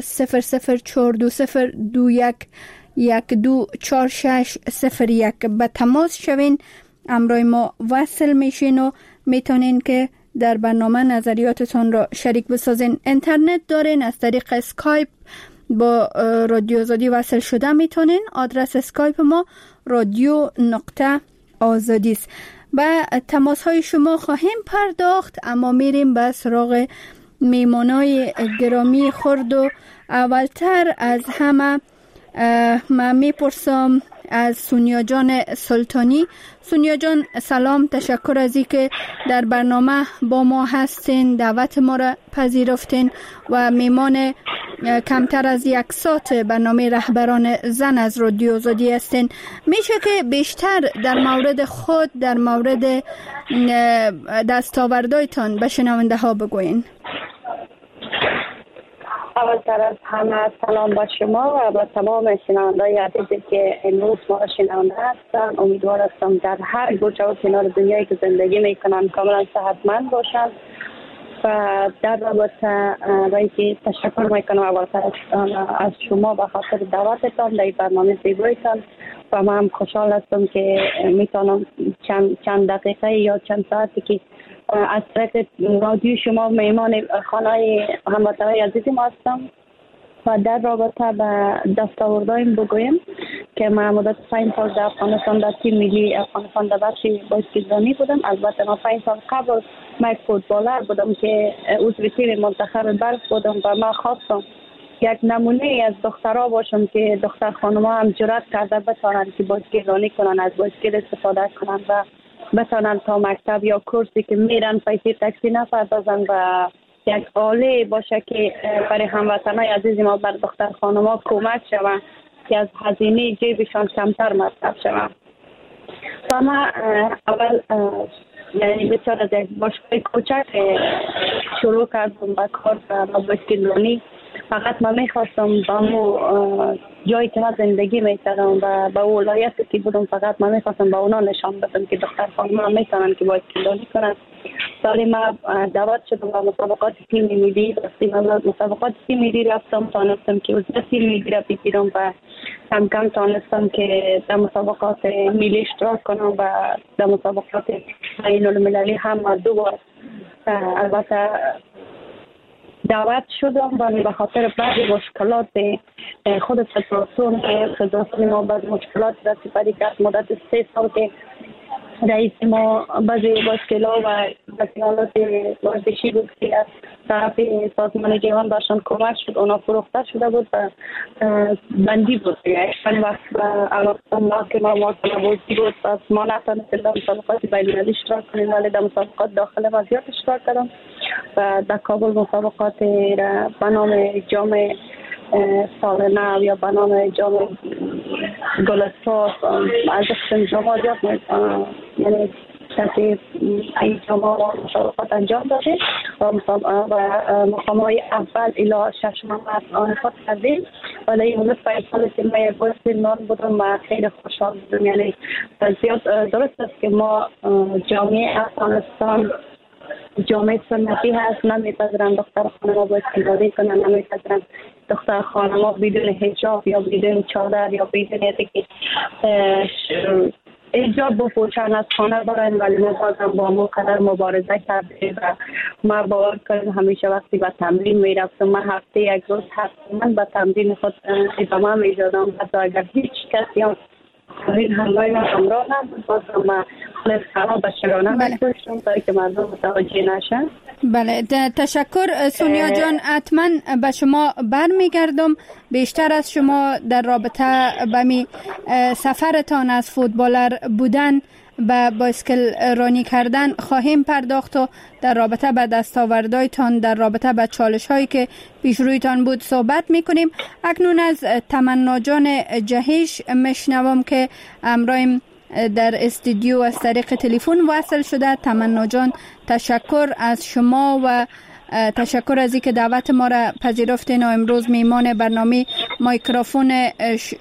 004202124601 به تماس شوین. امروی ما وصل میشین و میتونین که در برنامه نظریاتتون را شریک بسازین. اینترنت دارین، از طریق اسکایپ با رادیو آزادی وصل شده میتونین. آدرس اسکایپ ما رادیو.آزادی است. به تماس های شما خواهیم پرداخت، اما میریم به سراغ میمانای گرامی خرد و اولتر از همه من میپرسم از سونیا جان سلطانی. سونیا جان سلام، تشکر از اینکه در برنامه با ما هستین، دعوت ما را پذیرفتین و میمان کمتر از 1 ساعت برنامه رهبران زن از رادیو آزادی هستین. میشه که بیشتر در مورد خود، در مورد دستاوردهایتان به شنونده ها بگوین؟ اولتر از همه سلام به شما و به تمام شنونده‌های عزیزی که امروز ما را شنونده هستند. امیدوار هستم در هر گوشه و کنار دنیایی که زندگی میکنن کاملا صحتمند باشند. و در رابطه با اینکه تشکر میکنم اولتر از شما به خاطر دعوتتان در برنامه زیبایتان و من هم خوشحال هستم که میتونم چند دقیقه یا چند ساعتی که از طریق رادیو شما میمان خانه هموطنان عزیزی ما هستم و در رابطه به دستاوردهایم بگویم که من مدت 5 سال در افغانستان در تیم ملی افغانستان در بخش بازیکنی بودم. البته من 5 سال قبل من فوتبالر بودم که عضو تیم منتخب بلخ بودم و من خواستم یک نمونه از دخترها باشم که دختر خانم‌ها هم جرأت کرده بتونن که بازیکنی کنن، از بازیکن استفاده کنن و بتونن تا مکتب یا کورسی که میرن پیسه تاکسی نپردازن و یک آله باشه که برای هموطنان عزیز ما بر دختر خانم‌ها کمک شود که از هزینه جیبشان کمتر مصرف شود. و من اول یعنی بسیار از یک باشگاه کوچک شروع کردم به کار و بازیکنی. فقط من میخواستم با مو جایی که من زندگی میکردم و با ولایتی که بودم فقط من میخواستم با اونا نشان بدم که دختر خانم‌ها میتونن که بازیکنی کنن. ولی من دعوت شدم به مسابقات تیم ملی. وقتی من مسابقات تیم ملی رفتم تانستم که عضو تیم ملی را بگیرم و کم کم تانستم که در مسابقات ملی اشتراک کنم و در مسابقات بین المللی هم 2 بار البته دعوت شدم و به خاطر بعضی مشکلات خود فدراسیون که فدراسیون ما بعضی مشکلات را سپری کرد. مدت 3 سال که رئیس ما بعضی مشکلات و مسئولات ورزشی بود که از طرف سازمان جهان برشان کمک شد، اونا فروخته شده بود و بندی بود. چند وقت علاقه که ما بازی بود و ما نتونستیم در مسابقات بین‌المللی اشتراک کنیم، ولی در مسابقات داخل ما زیاد اشتراک کردم و در کابل مسابقات را به نام جام سال نو یا به نام جام گلستار از جامعه زیاد یعنی کسی این جامعه مسابقات انجام داده و مقام‌های اول الی 6 آن خود کردیم. ولی این مدت 5 سال که من یک بازیکن بودم و خیلی خوشحال بودم. یعنی زیاد درست است که ما جامعه افغانستان جامعه سنتی هست، نمیپذیرن دختر خانم‌ها بازیکنی کنن، نمیپذیرن دختر خانم‌ها بدون حجاب یا بدون چادر یا بدون اینکه حجاب بپوشن از خانه برن. ولی ما بازم با ما قدر مبارزه کردیم و ما باور کنیم همیشه وقتی به تمرین میرفتم من هفته 1 روز حتما به تمرین خود ادامه میدادم، حتی اگر هیچ کسی هم این همراه من همراه نبود بازم من خلص خراب به شرانه می‌داشتم تا که مردم متوجه نشن. بله تشکر سونیا جان. حتما به شما برمیگردم. بیشتر از شما در رابطه با می سفرتان از فوتبالر بودن به بایسکل رانی کردن خواهیم پرداخت و در رابطه به دستاوردهایتان، در رابطه به چالش هایی که پیش رویتان بود صحبت میکنیم. اکنون از تمنا جان جهیش میشنوم که امروز در استودیو از طریق تلفن وصل شده. تمنا جان تشکر از شما و تشکر از اینکه دعوت ما را پذیرفتین و امروز میمان برنامه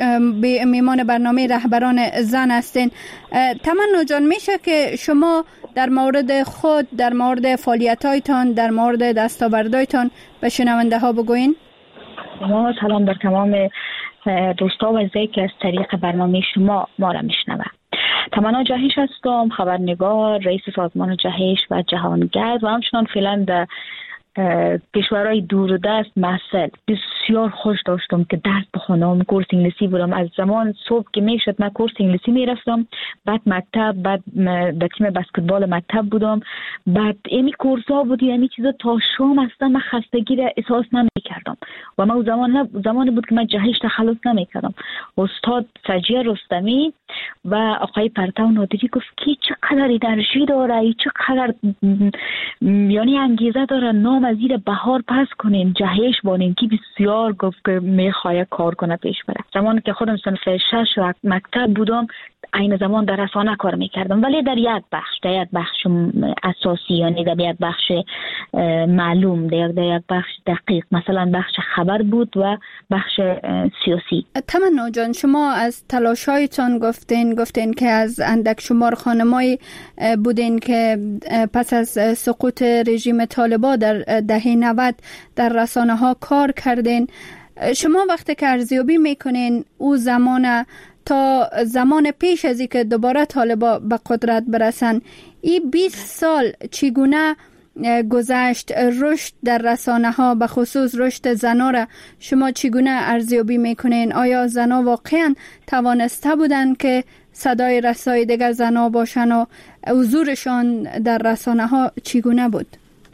میمان برنامه رهبران زن هستین. تمنا جان میشه که شما در مورد خود، در مورد فعالیت‌هایتان، در مورد دستاوردهایتان به شنونده ها بگوین؟ سلام بر تمام دوستا و عزیزایی که از طریق برنامه شما ما را میشنوند. تمنا جهش هستم، خبرنگار، رئیس سازمان جهش و جهانگرد و همچنان فعلا در کشورهای دوردست محصل بسیار خوش داشتم که درس بخونم، کورس انگلیسی بودم. از زمان صبح که میشد من کورس انگلیسی میرفتم، بعد مکتب، بعد در تیم بسکتبال مکتب بودم، بعد امی کورس ها بود، یعنی چیزا تا شام هستم. من خستگی را احساس نمیکردم و من زمانی بود که من جهش تخلص نمیکردم. استاد سجیه رستمی و آقای پرتو نادری گفت که چقدر انرژی داره، چقدر یعنی انگیزه داره، نام از زیر بهار پس کنین، جهش بانین که بسیار گفت که میخواه کار کنه پیش بره. زمانی که خودم صنف 6 و مکتب بودم این زمان در رسانه کار میکردم، ولی در یک بخش اساسی، یعنی در یک بخش معلوم، در یک بخش دقیق، مثلا بخش خبر بود و بخش سیاسی. تمنا جان، شما از تلاش‌هایتان گفتین که از اندک شمار خانمایی بودین که پس از سقوط رژیم طالبان در دهه 90 در رسانه ها کار کردین. شما وقتی که ارزیابی میکنین او زمان تا زمان پیش از اینکه دوباره طالبا به قدرت برسن، این 20 سال چگونه گذشت؟ رشد در رسانه ها، به خصوص رشد زنا را شما چگونه ارزیابی میکنین؟ آیا زنا واقعا توانسته بودن که صدای رسای دیگر زنا باشن و حضورشان در رسانه ها چگونه بود؟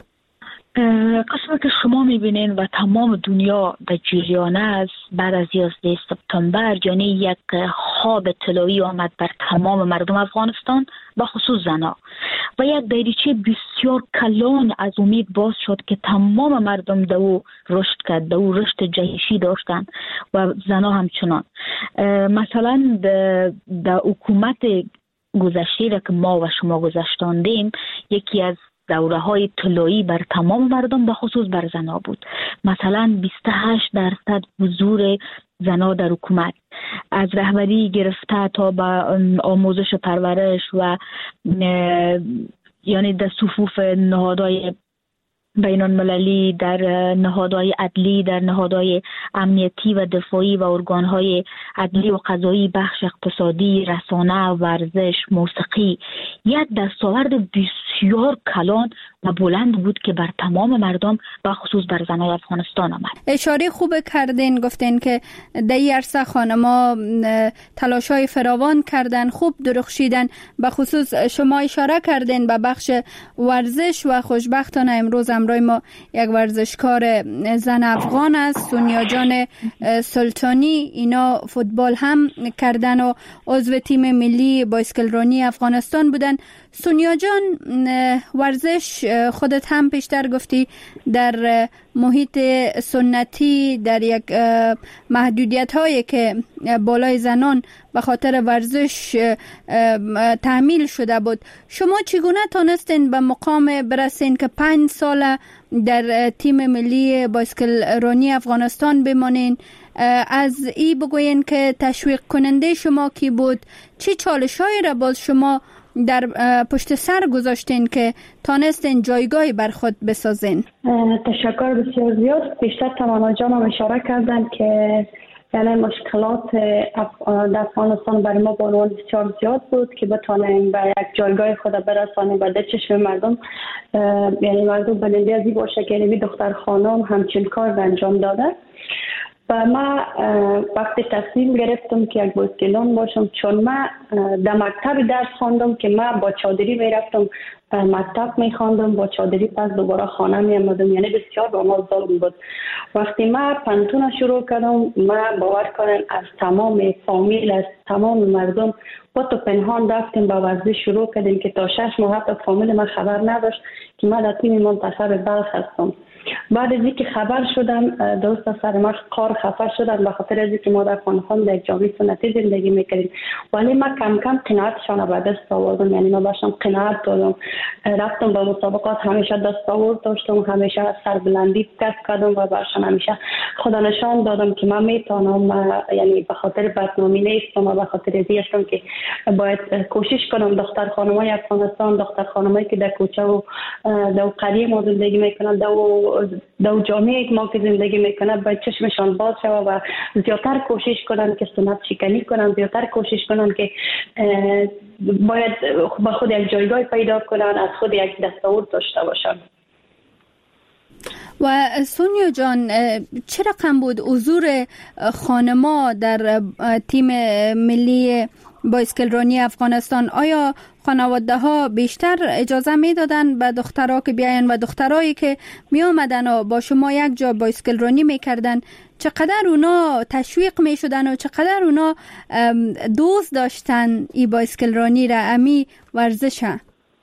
قسمت که شما میبینین و تمام دنیا در جریان است، بعد از 11 سپتامبر یعنی یک خواب طلایی آمد بر تمام مردم افغانستان و خصوص زنا و یک دریچه بسیار کلان از امید باز شد که تمام مردم دو رشد کرد، دو رشد جهشی داشتن و زنا همچنان. مثلا در حکومت گذشته را که ما و شما گذشتاندیم، یکی از دوره های طلایی بر تمام مردم به خصوص بر زنا بود. مثلا 28% حضور زنا در حکومت، از رهبری گرفته تا به آموزش پرورش و یعنی در صفوف نهادهای بین المللی، در نهادهای عدلی، در نهادهای امنیتی و دفاعی و ارگانهای عدلی و قضایی، بخش اقتصادی، رسانه، ورزش، موسیقی، یک دستاورد بسیار کلان و بلند بود که بر تمام مردم و خصوص بر زنای افغانستان آمد. اشاره خوب کردین، گفتین که در این عرصه خانما تلاش‌های فراوان کردن، خوب درخشیدن. به خصوص شما اشاره کردین به بخش ورزش و خوشبختانه امروز همراه ما یک ورزشکار زن افغان است، سونیا جان سلطانی. اینا فوتبال هم کردن و عضو تیم ملی بایسکلرانی افغانستان بودن. سونیا جان، ورزش خودت هم پیشتر گفتی در محیط سنتی، در یک محدودیت هایی که بالای زنان به خاطر ورزش تحمیل شده بود، شما چگونه تانستین به مقام برسین که 5 سال در تیم ملی بایسکلرانی افغانستان بمانین؟ از ای بگوین که تشویق کننده شما کی بود؟ چه چالش‌هایی را باز شما در پشت سر گذاشتین که تانستین جایگاهی بر خود بسازین؟ تشکر بسیار زیاد. بیشتر تمنا جان هم اشاره کردن که یعنی مشکلات در افغانستان برای ما بانوان بسیار زیاد بود که بتانیم به یک جایگاه خود برسانیم و در چشم مردم، یعنی مردم بلندی از این باشه که یعنی دختر خانم همچین کار انجام داده. و ما وقتی تصمیم گرفتم که یک بایسکلان باشم، چون من در مکتب درس خواندم که من با چادری میرفتم مکتب میخواندم، با چادری پس دوباره خانه میامدم، یعنی بسیار با ما ظلم بود. وقتی من پنتون شروع کردم، من باور کنن از تمام فامیل، از تمام مردم با تو پنهان رفتیم با ورزش شروع کردیم که تا 6 ماه حتی فامیل من خبر نداشت که من در تیم منتخب بلخ هستم. بعد از اینکه خبر شدم، دوست سر ما کار خفه شدن به خاطر از اینکه ما در خانه‌خان در جامعه سنتی زندگی میکردیم، ولی ما کم کم قناعتشان به دست آوردم. یعنی ما باشم قناعت دادم، رفتم به مسابقات، همیشه دست آورد داشتم، همیشه سربلندی کسب کردم و باشم همیشه خدا نشان دادم که من میتونم، یعنی به خاطر بدنامی نیستم و به خاطر ازی هستم که باید کوشش کنم دختر خانمای افغانستان، دختر خانمایی که در کوچه و در قریه ما زندگی میکنن، در جامعه که ما که زندگی میکنن باید چشمشان باز شود و زیادتر کوشش کنن که سنت شکنی کنن، زیادتر کوشش کنن که باید با خود یک جایگاه پیدا کنن، از خود یک دستاورد داشته باشن. و سونیا جان، چه رقم بود حضور خانما در تیم ملی بایسکلرانی افغانستان؟ آیا خانواده ها بیشتر اجازه می دادن به دخترها که بیاین و دخترایی که می آمدن و با شما یک جا بایسکلرانی می کردن چقدر اونا تشویق می شدن و چقدر اونا دوست داشتن ای بایسکلرانی را، امی ورزشه؟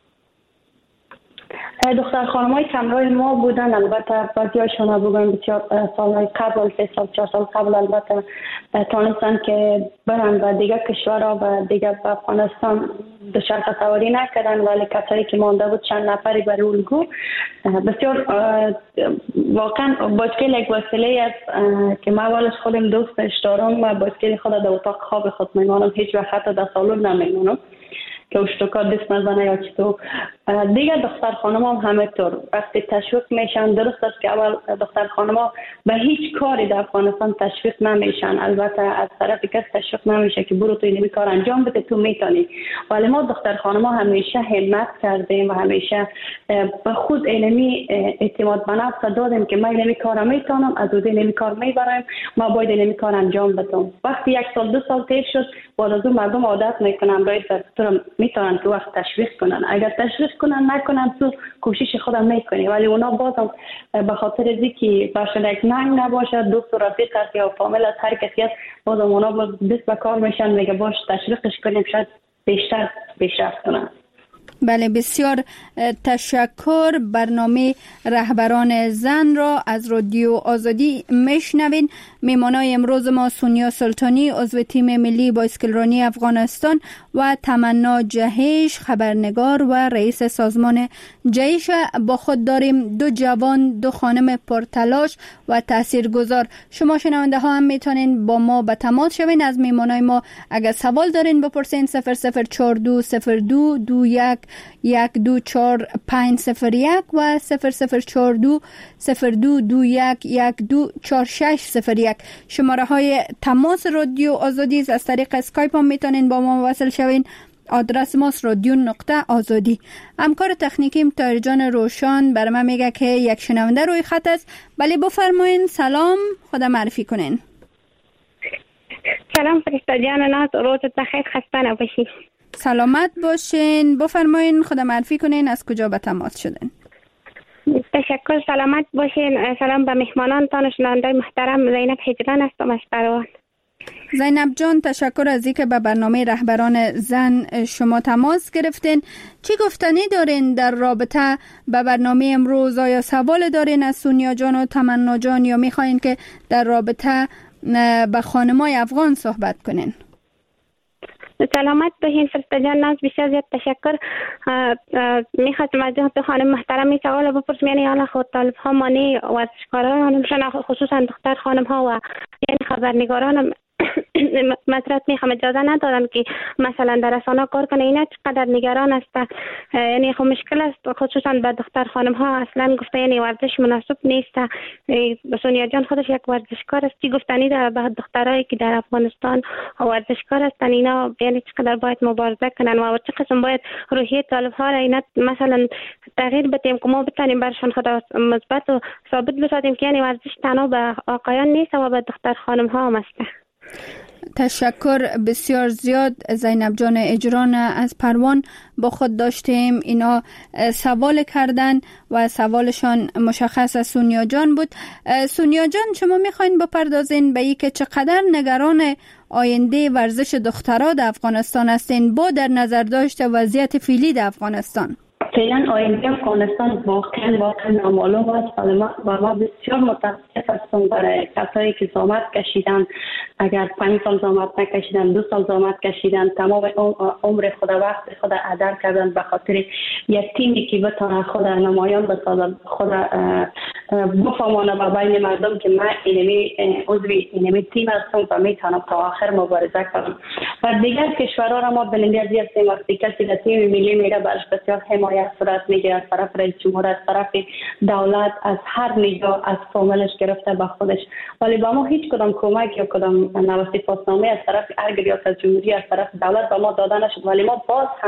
دختر خانمای کمرای ما بودن، البته بعضیاشون بودن بسیار سالهای قبل، 3 سال 4 سال قبل البته تانستن که برن و دیگه کشورها و دیگه به افغانستان دوچرخه سواری نکردن، ولی کسایی که مانده بود چند نفری برای الگو بسیار واقعا بایسکل یک وسیله است که من اولش خودم دوستش دارم و بایسکل خود در اتاق خواب خود میمانم، هیچ وقت حتی در سالن نمیمونم که اشتکار دست نزنه یا چطور. دیگر دختر خانم هم همینطور وقتی تشویق میشن، درست است که اول دختر خانم ها به هیچ کاری در افغانستان تشویق نمیشن، البته از طرف کس تشویق نمیشه که برو تو این کار انجام بده تو میتونی، ولی ما دختر خانم ها همیشه همت کردیم و همیشه به خود اینمی اعتماد به نفس دادیم که من اینمی کار میتونم، از اینمی کار میبرم، ما باید اینمی کار انجام بدم. وقتی 1 سال 2 سال تیر شد بعد از اون مردم عادت میکنن برای تو میتونن تو وقت تشویق کنن، اگر تشویق کنن نکنن تو کوشش خودم میکنی، ولی اونا بازم به خاطر از اینکه برشون یک ننگ نباشه، دوست و رفیق است یا فامیل از هر کسی است، بازم اونا دست به کار میشن، میگه باش تشویقش کنیم شاید بیشتر پیشرفت کنن. بله، بسیار تشکر. برنامه رهبران زن را از رادیو آزادی میشنوین. میمانای امروز ما سونیا سلطانی، عضو تیم ملی بایسکلرانی افغانستان، و تمنا جهش، خبرنگار و رئیس سازمان جهش. با خود داریم 2 جوان، 2 خانم پرتلاش و تاثیرگذار. شما شنونده ها هم میتونین با ما به تماس شوین. از میمانای ما اگر سوال دارین بپرسین 00420221 124501 و 00420221124601. شماره های تماس رادیو آزادی از طریق اسکایپ هم میتونین با ما وصل شوین. آدرس ماست رادیو.آزادی. همکار تکنیکیم طاهر جان روشن برای من میگه که یک شنونده روی خط است. بله بفرمایین. سلام، خدا معرفی کنین. سلام فرشته جان ناز، روزت بخیر، خسته نباشین. سلامت باشین. بفرمایین، خدا معرفی کنین، از کجا به تماس شدین؟ تشکر، سلامت باشین. سلام به مهمانانتان، شنونده محترم. زینب هجران هستم از پروان. زینب جان، تشکر از اینکه به برنامه رهبران زن شما تماس گرفتین. چی گفتنی دارین در رابطه به برنامه امروز؟ آیا سوال دارین از سونیا جان و تمنا جان یا میخواین که در رابطه به خانمای افغان صحبت کنین؟ سلامت باشین فرشته جان ناز، بسیار زیاد تشکر. میخواستم از دو خانم محترم این سوال بپرسم، یعنی حالا خود طالب ها مانی ورزشکاران خصوصا دختر خانم ها و یعنی خبرنگاران مطرح میخوام اجازه ندادن که مثلا در رسانه کار کنه، اینا چقدر نگران است، یعنی خب مشکل است خصوصا به دختر خانم ها. اصلا گفته یعنی ورزش مناسب نیست. سونیا جان خودش یک ورزشکار است، چی گفتنی در به دخترایی که در افغانستان ورزشکار هستن، اینا یعنی چقدر باید مبارزه کنن و چه قسم باید روحیه طالب ها را اینا مثلا تغییر بدیم که ما بتونیم برشان خدا مثبت و ثابت بسازیم که یعنی ورزش تنها به آقایان نیست و به دختر خانم ها هم است. تشکر بسیار زیاد. زینب جان اجران از پروان با خود داشتیم، اینا سوال کردن و سوالشان مشخص از سونیا جان بود. سونیا جان، شما میخواین بپردازین به اینکه چقدر نگران آینده ورزش دخترها در افغانستان هستین با در نظر داشت وضعیت فعلی در افغانستان؟ فعلا آینده افغانستان واقعا نامعلوم است و ما بسیار متاسف هستم برای کسایی که زحمت کشیدن. اگر 5 سال زحمت نکشیدن، 2 سال زحمت کشیدن، تمام عمر خود وقت خود هدر کردن به خاطر یک تیمی که بتونه خود نمایان بسازد، خود بفهمانه به بین مردم که من اینمی تیم هستم و میتونم تا آخر مبارزه کنم. و دیگر کشورها را ما بلندی هستیم. وقتی کسی در تیم ملی میره برش بسیار حمایت صورت میگیره از طرف رئیس جمهور، از طرف دولت، از هر نگاه، از فامیلش گرفته به خودش. ولی با ما هیچ کدام کمک یا کدام نوستی پاسنامه از طرف هر ریاست جمهوری، از طرف دولت به ما داده نشد. ولی ما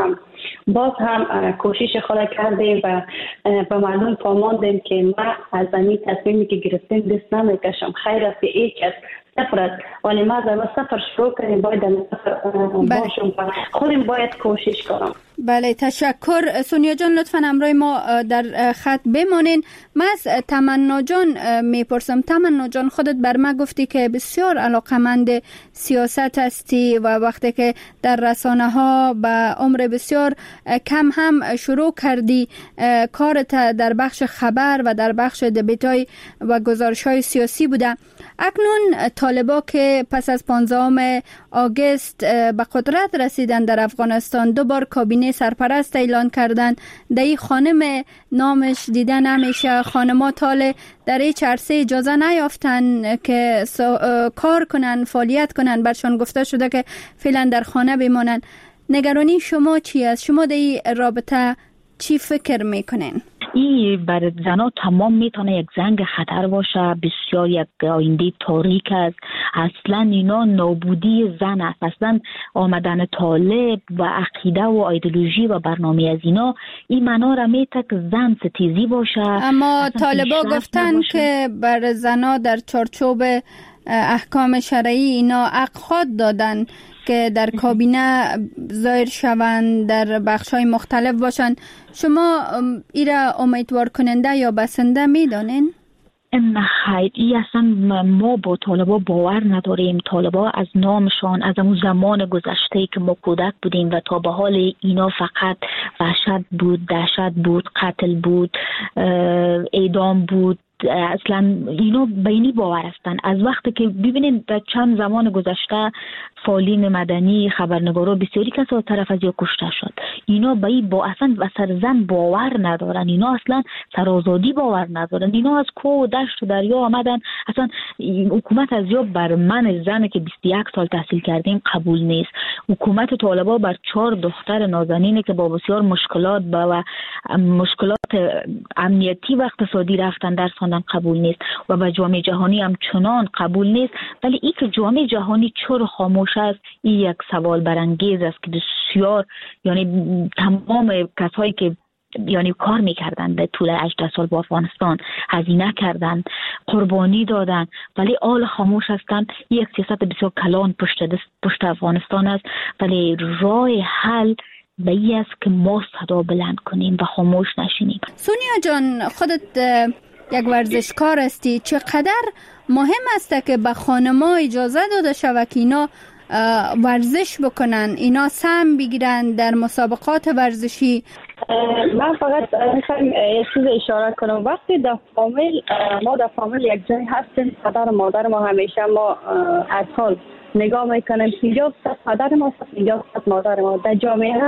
باز هم کوشش خود کردیم و به مردم فهماندیم که ما از این تصمیمی که گرفتیم دست نمیکشم. خیر است که هیچ صفر است، ولی ما از صفر شروع کنیم، باید در صفر باشم و خودم باید کوشش کنم. بله، تشکر. سونیا جان لطفاً همراه ما در خط بمانین. من از تمنا جان میپرسم. تمنا جان، خودت بر من گفتی که بسیار علاقمند سیاست هستی و وقتی که در رسانه ها به عمر بسیار کم هم شروع کردی کارت در بخش خبر و در بخش دبیت‌های و گزارش‌های سیاسی بوده. اکنون طالبا که پس از 15 آگوست به قدرت رسیدن در افغانستان، 2 بار کابینه سرپرست اعلان کردن. در این خانم نامش دیده نمیشه. خانمات حال در این عرصه اجازه نیافتن که کار کنن، فعالیت کنن. برشان گفته شده که فعلا در خانه بمانن. نگرانی شما چی است؟ شما در این رابطه چی فکر میکنین؟ این بر زنها تمام میتونه یک زنگ خطر باشه. بسیار یک آینده تاریک است. اصلا اینا نابودی زن است. اصلا آمدن طالب و عقیده و ایدئولوژی و برنامه از اینا این معنا را میته که زن ستیزی باشه. اما طالبا گفتن که بر زنها در چارچوب احکام شرعی اینا حق خود دادن که در کابینه ظاهر شوند، در بخش‌های مختلف باشن. شما ایرا امیدوار کننده یا بسنده میدانین؟ نه خیر، این اصلا ما با طالبا باور نداریم. طالبا از نامشان از اون زمان گذشته که ما کودک بودیم و تا به حال اینا فقط وحشت بود، دهشت بود، قتل بود، اعدام بود. اصلا اینا بینی باور هستن. از وقتی که ببینید در چند زمان گذشته فعالین مدنی، خبرنگارا، بسیاری کسا طرف از یا کشته شد. اینا با اصلا و سرزن باور ندارن. اینا اصلا سرآزادی باور ندارن. اینا از کوه و دشت و دریا آمدن. اصلا حکومت از یا بر من زن که 21 سال تحصیل کردیم قبول نیست. حکومت طالبا بر 4 دختر نازنین که با بسیار مشکلات و مشکلات امنیتی و اقتصادی رفتن درس خواندن قبول نیست و به جامعه جهانی هم چنان قبول نیست. ولی این که جامعه جهانی چرا خاموش است، این یک سوال برانگیز است که بسیار، یعنی تمام کسایی که یعنی کار میکردن به طول 18 سال با افغانستان، هزینه کردن، قربانی دادن، ولی آل خاموش هستن. یک سیاست بسیار کلان پشت افغانستان است. ولی راه حل به این است که ما صدا بلند کنیم و خاموش نشینیم. سونیا جان، خودت یک ورزشکار هستی. چقدر مهم است که به خانم‌ها اجازه داده شود که اینا ورزش بکنن، اینا سهم بگیرن در مسابقات ورزشی؟ من فقط میخوام یک چیز اشاره کنم. وقتی در فامیل ما در فامیل یک جای هستیم، پدر و مادر ما همیشه ما اطفال نگاه میکنیم 50% پدر ما 50% مادر ما. در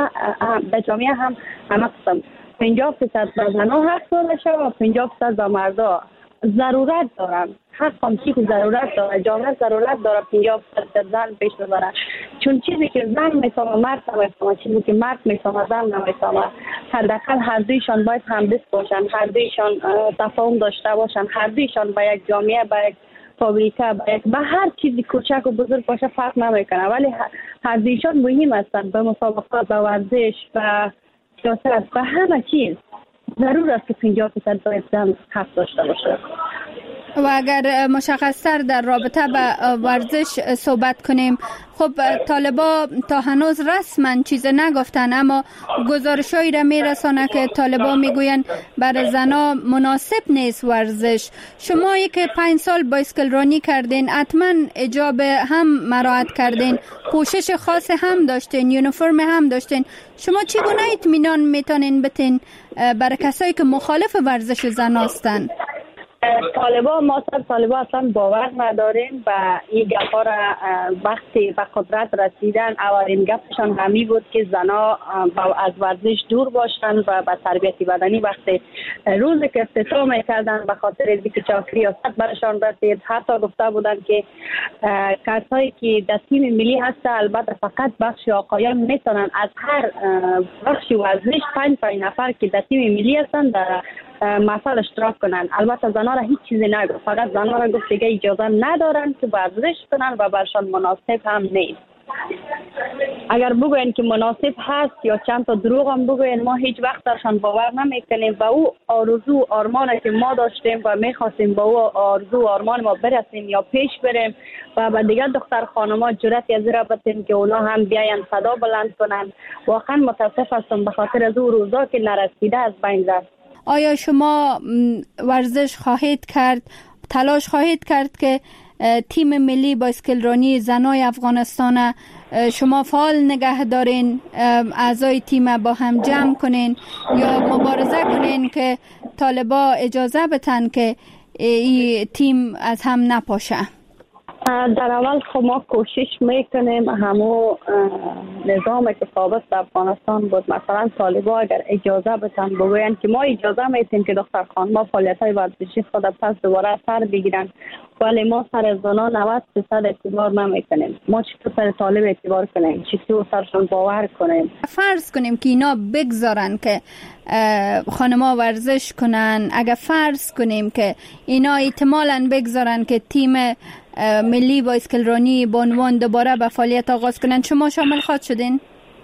جامعه هم همه قسم 50% به زنها حق داده شد و 50% به مردا. ضرورت دارن، حق هم چی که ضرورت داره، جامعه ضرورت داره 50% زن پیش ببره. چون چیزی که زن میفهمه مرد نمیفهمه، چیزی که مرد میفهمه زن نمیفهمه. حداقل هر دویشان باید همدست باشن، هر دویشان تفاهم داشته باشن، هر دویشان به یک جامعه، به یک فابریکه، به هر چیزی کوچک و بزرگ باشه فرق نمیکنه، ولی هر دویشان مهم هستن. به مسابقات، به ورزش، به سیاست، به همه چیز ضرور است که 50% باید زن حق داشته باشه. و اگر مشخصتر در رابطه با ورزش صحبت کنیم، خب طالبا تا هنوز رسما چیز نگفتن، اما گزارشایی را میرسانه که طالبا میگوین برای زنا مناسب نیست ورزش. شما که 5 سال بایسکل رانی کردین، حتما حجاب هم مراعات کردین، پوشش خاص هم داشتین، یونیفرم هم داشتین. شما چگونه اطمینان میتونین بتین برای کسایی که مخالف ورزش زن هستند؟ ما اصلا باور نداریم و این گپا را وقتی به قدرت رسیدن اولین گپشان همی بود که زنا از ورزش دور باشند و به تربیت بدنی. وقتی روزی که افتتاح میکردن به خاطر اینکه چاکریاست برشان رسید، حتی گفته بودن که کسایی که در تیم ملی هست البته فقط بخش آقایان میتونن از هر بخش ورزش 5 نفر که در تیم ملی هستن در محفل اشتراک کنن. البته زنها را هیچ چیزی نگفت، فقط زنها را گفت دیگه اجازه ندارن که ورزش کنن و برشان مناسب هم نیست. اگر بگوین که مناسب هست یا چند تا دروغ هم بگوین، ما هیچ وقت درشان باور نمیکنیم و او آرزو آرمانی که ما داشتیم و میخواستیم با او آرزو آرمان ما برسیم یا پیش بریم و با دیگر دختر خانم‌ها جرأتی از را بتیم که اونا هم بیاین صدا بلند کنن. واقعا متاسف هستم به خاطر از او روزا که نرسیده از بین رفت. آیا شما ورزش خواهید کرد، تلاش خواهید کرد که تیم ملی بایسکل رانی زنای افغانستان شما فعال نگه دارین، اعضای تیم با هم جمع کنین یا مبارزه کنین که طالبا اجازه بتن که این تیم از هم نپاشه؟ در اول خب ما کوشش میکنیم همو نظامی که ثابت در افغانستان بود، مثلا طالبا اگر اجازه بتن بگوین که ما اجازه میتیم که دختر خانم‌ها فعالیت‌های ورزشی خود پس دوباره سر بگیرن، ولی ما سر زنا 90% اعتبار نمیکنیم. ما چطور سر طالب اعتبار کنیم؟ چطور سرشون باور کنیم؟ فرض کنیم که اینا بگذارن که خانم‌ها ورزش کنن، اگر فرض کنیم که اینا احتمالاً بگذارن که تیم ملی بایسکل رانی به عنوان دوباره به فعالیت آغاز کنن، شما شامل خواهد شدین؟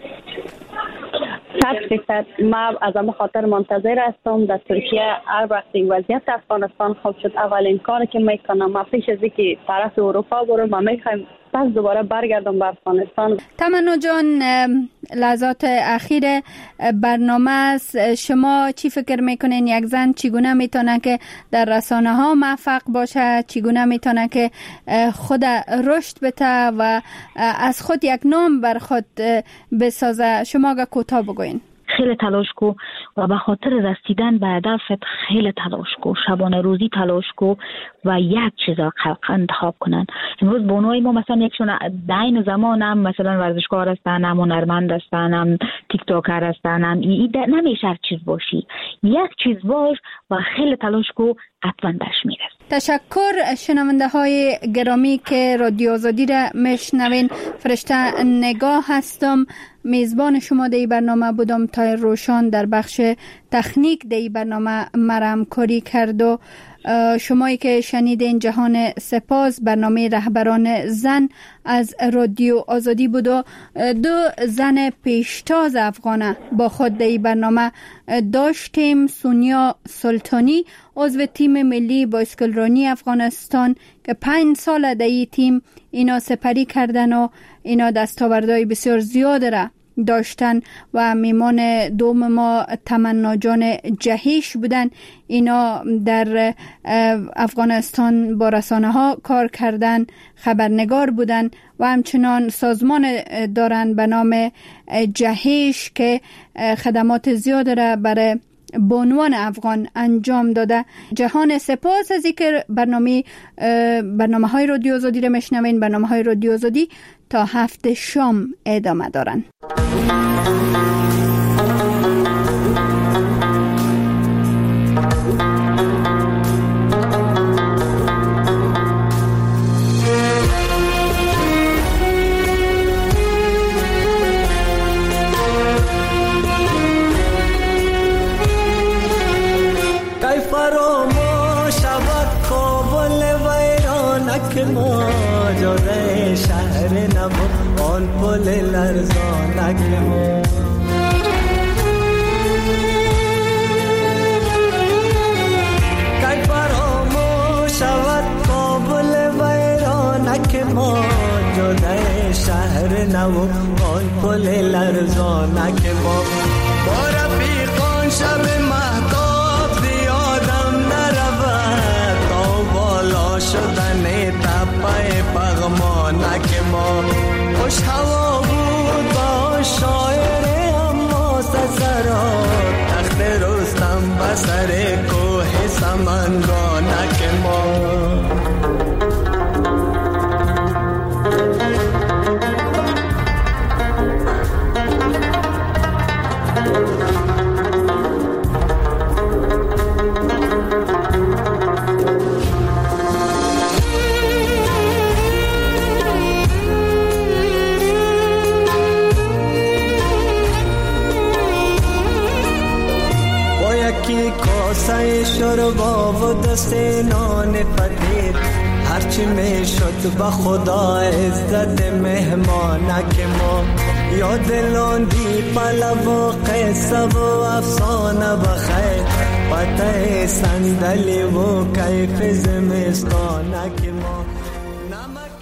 100% ما از همه خاطر منتظر هستم. در ترکیه هر وقت این وضعیت افغانستان خوب شد اولین کاری که میکنم ما پیش از اینکه طرف اروپا برم ما میخوایم پس دوباره برگردم به افغانستان. تمنا جان، لحظات اخیر برنامه است، شما چی فکر میکنین یک زن چگونه میتونه که در رسانه ها موفق باشه، چگونه میتونه که خود رشد بده و از خود یک نام بر خود بسازه؟ شما اگه کوتاه بگوین. خیلی تلاش کو و به خاطر رسیدن به هدفت خیلی تلاش کو، شبانه روزی تلاش کو و یک چیز انتخاب کنن. امروز بانوی ما مثلا یکشون در این زمان هم مثلا ورزشکار هستن، هم هنرمند هستن، هم تیک تاکر هستن، هم نمیشه هر چیز باشی، یک چیز باش و خیلی تلاش کو، حتما بهش میرس. تشکر. شنونده های گرامی که رادیو آزادی را میشنوین، فرشته نگاه هستم، میزبان شما در برنامه بودم. تا روشان در بخش تکنیک در برنامه مرا همکاری کرد و شمایی که شنیدین جهان سپاس، برنامه رهبران زن از رادیو آزادی بود و 2 زن پیشتاز افغانه با خود در برنامه داشتیم. سونیا سلطانی عضو تیم ملی بایسکل رانی افغانستان که 5 سال در این تیم اینا سپری کردن و اینا دستاوردهای بسیار زیاد را داشتن و میمان دوم ما تمنا جان جهیش بودن. اینا در افغانستان با رسانه ها کار کردن، خبرنگار بودن و همچنان سازمان دارن به نام جهیش که خدمات زیاد را برای بانوان افغان انجام داده. جهان سپاس از اینکه برنامه های رادیو آزادی را میشنوین. برنامه های رادیو آزادی تا 7 شام ادامه دارن. پل لرزانک ما کی فراموش شهرک ما جدای شهر نو آن پل لرزانک ما با رفیقان شب مهتاب زیادم نرود تا بالا شدن تپه پغمانک ما خوش هوا بود با شاعر اما سسرا تخت رستم بسر کوه سمنگانک ما کی کاسه شربا و دست نان فقیر هرچی می شد به خدا عزت مهمانک ما یاد لاندی پلو و قصه و افسانه بخیر پته صندلی و کیف زمستانک ما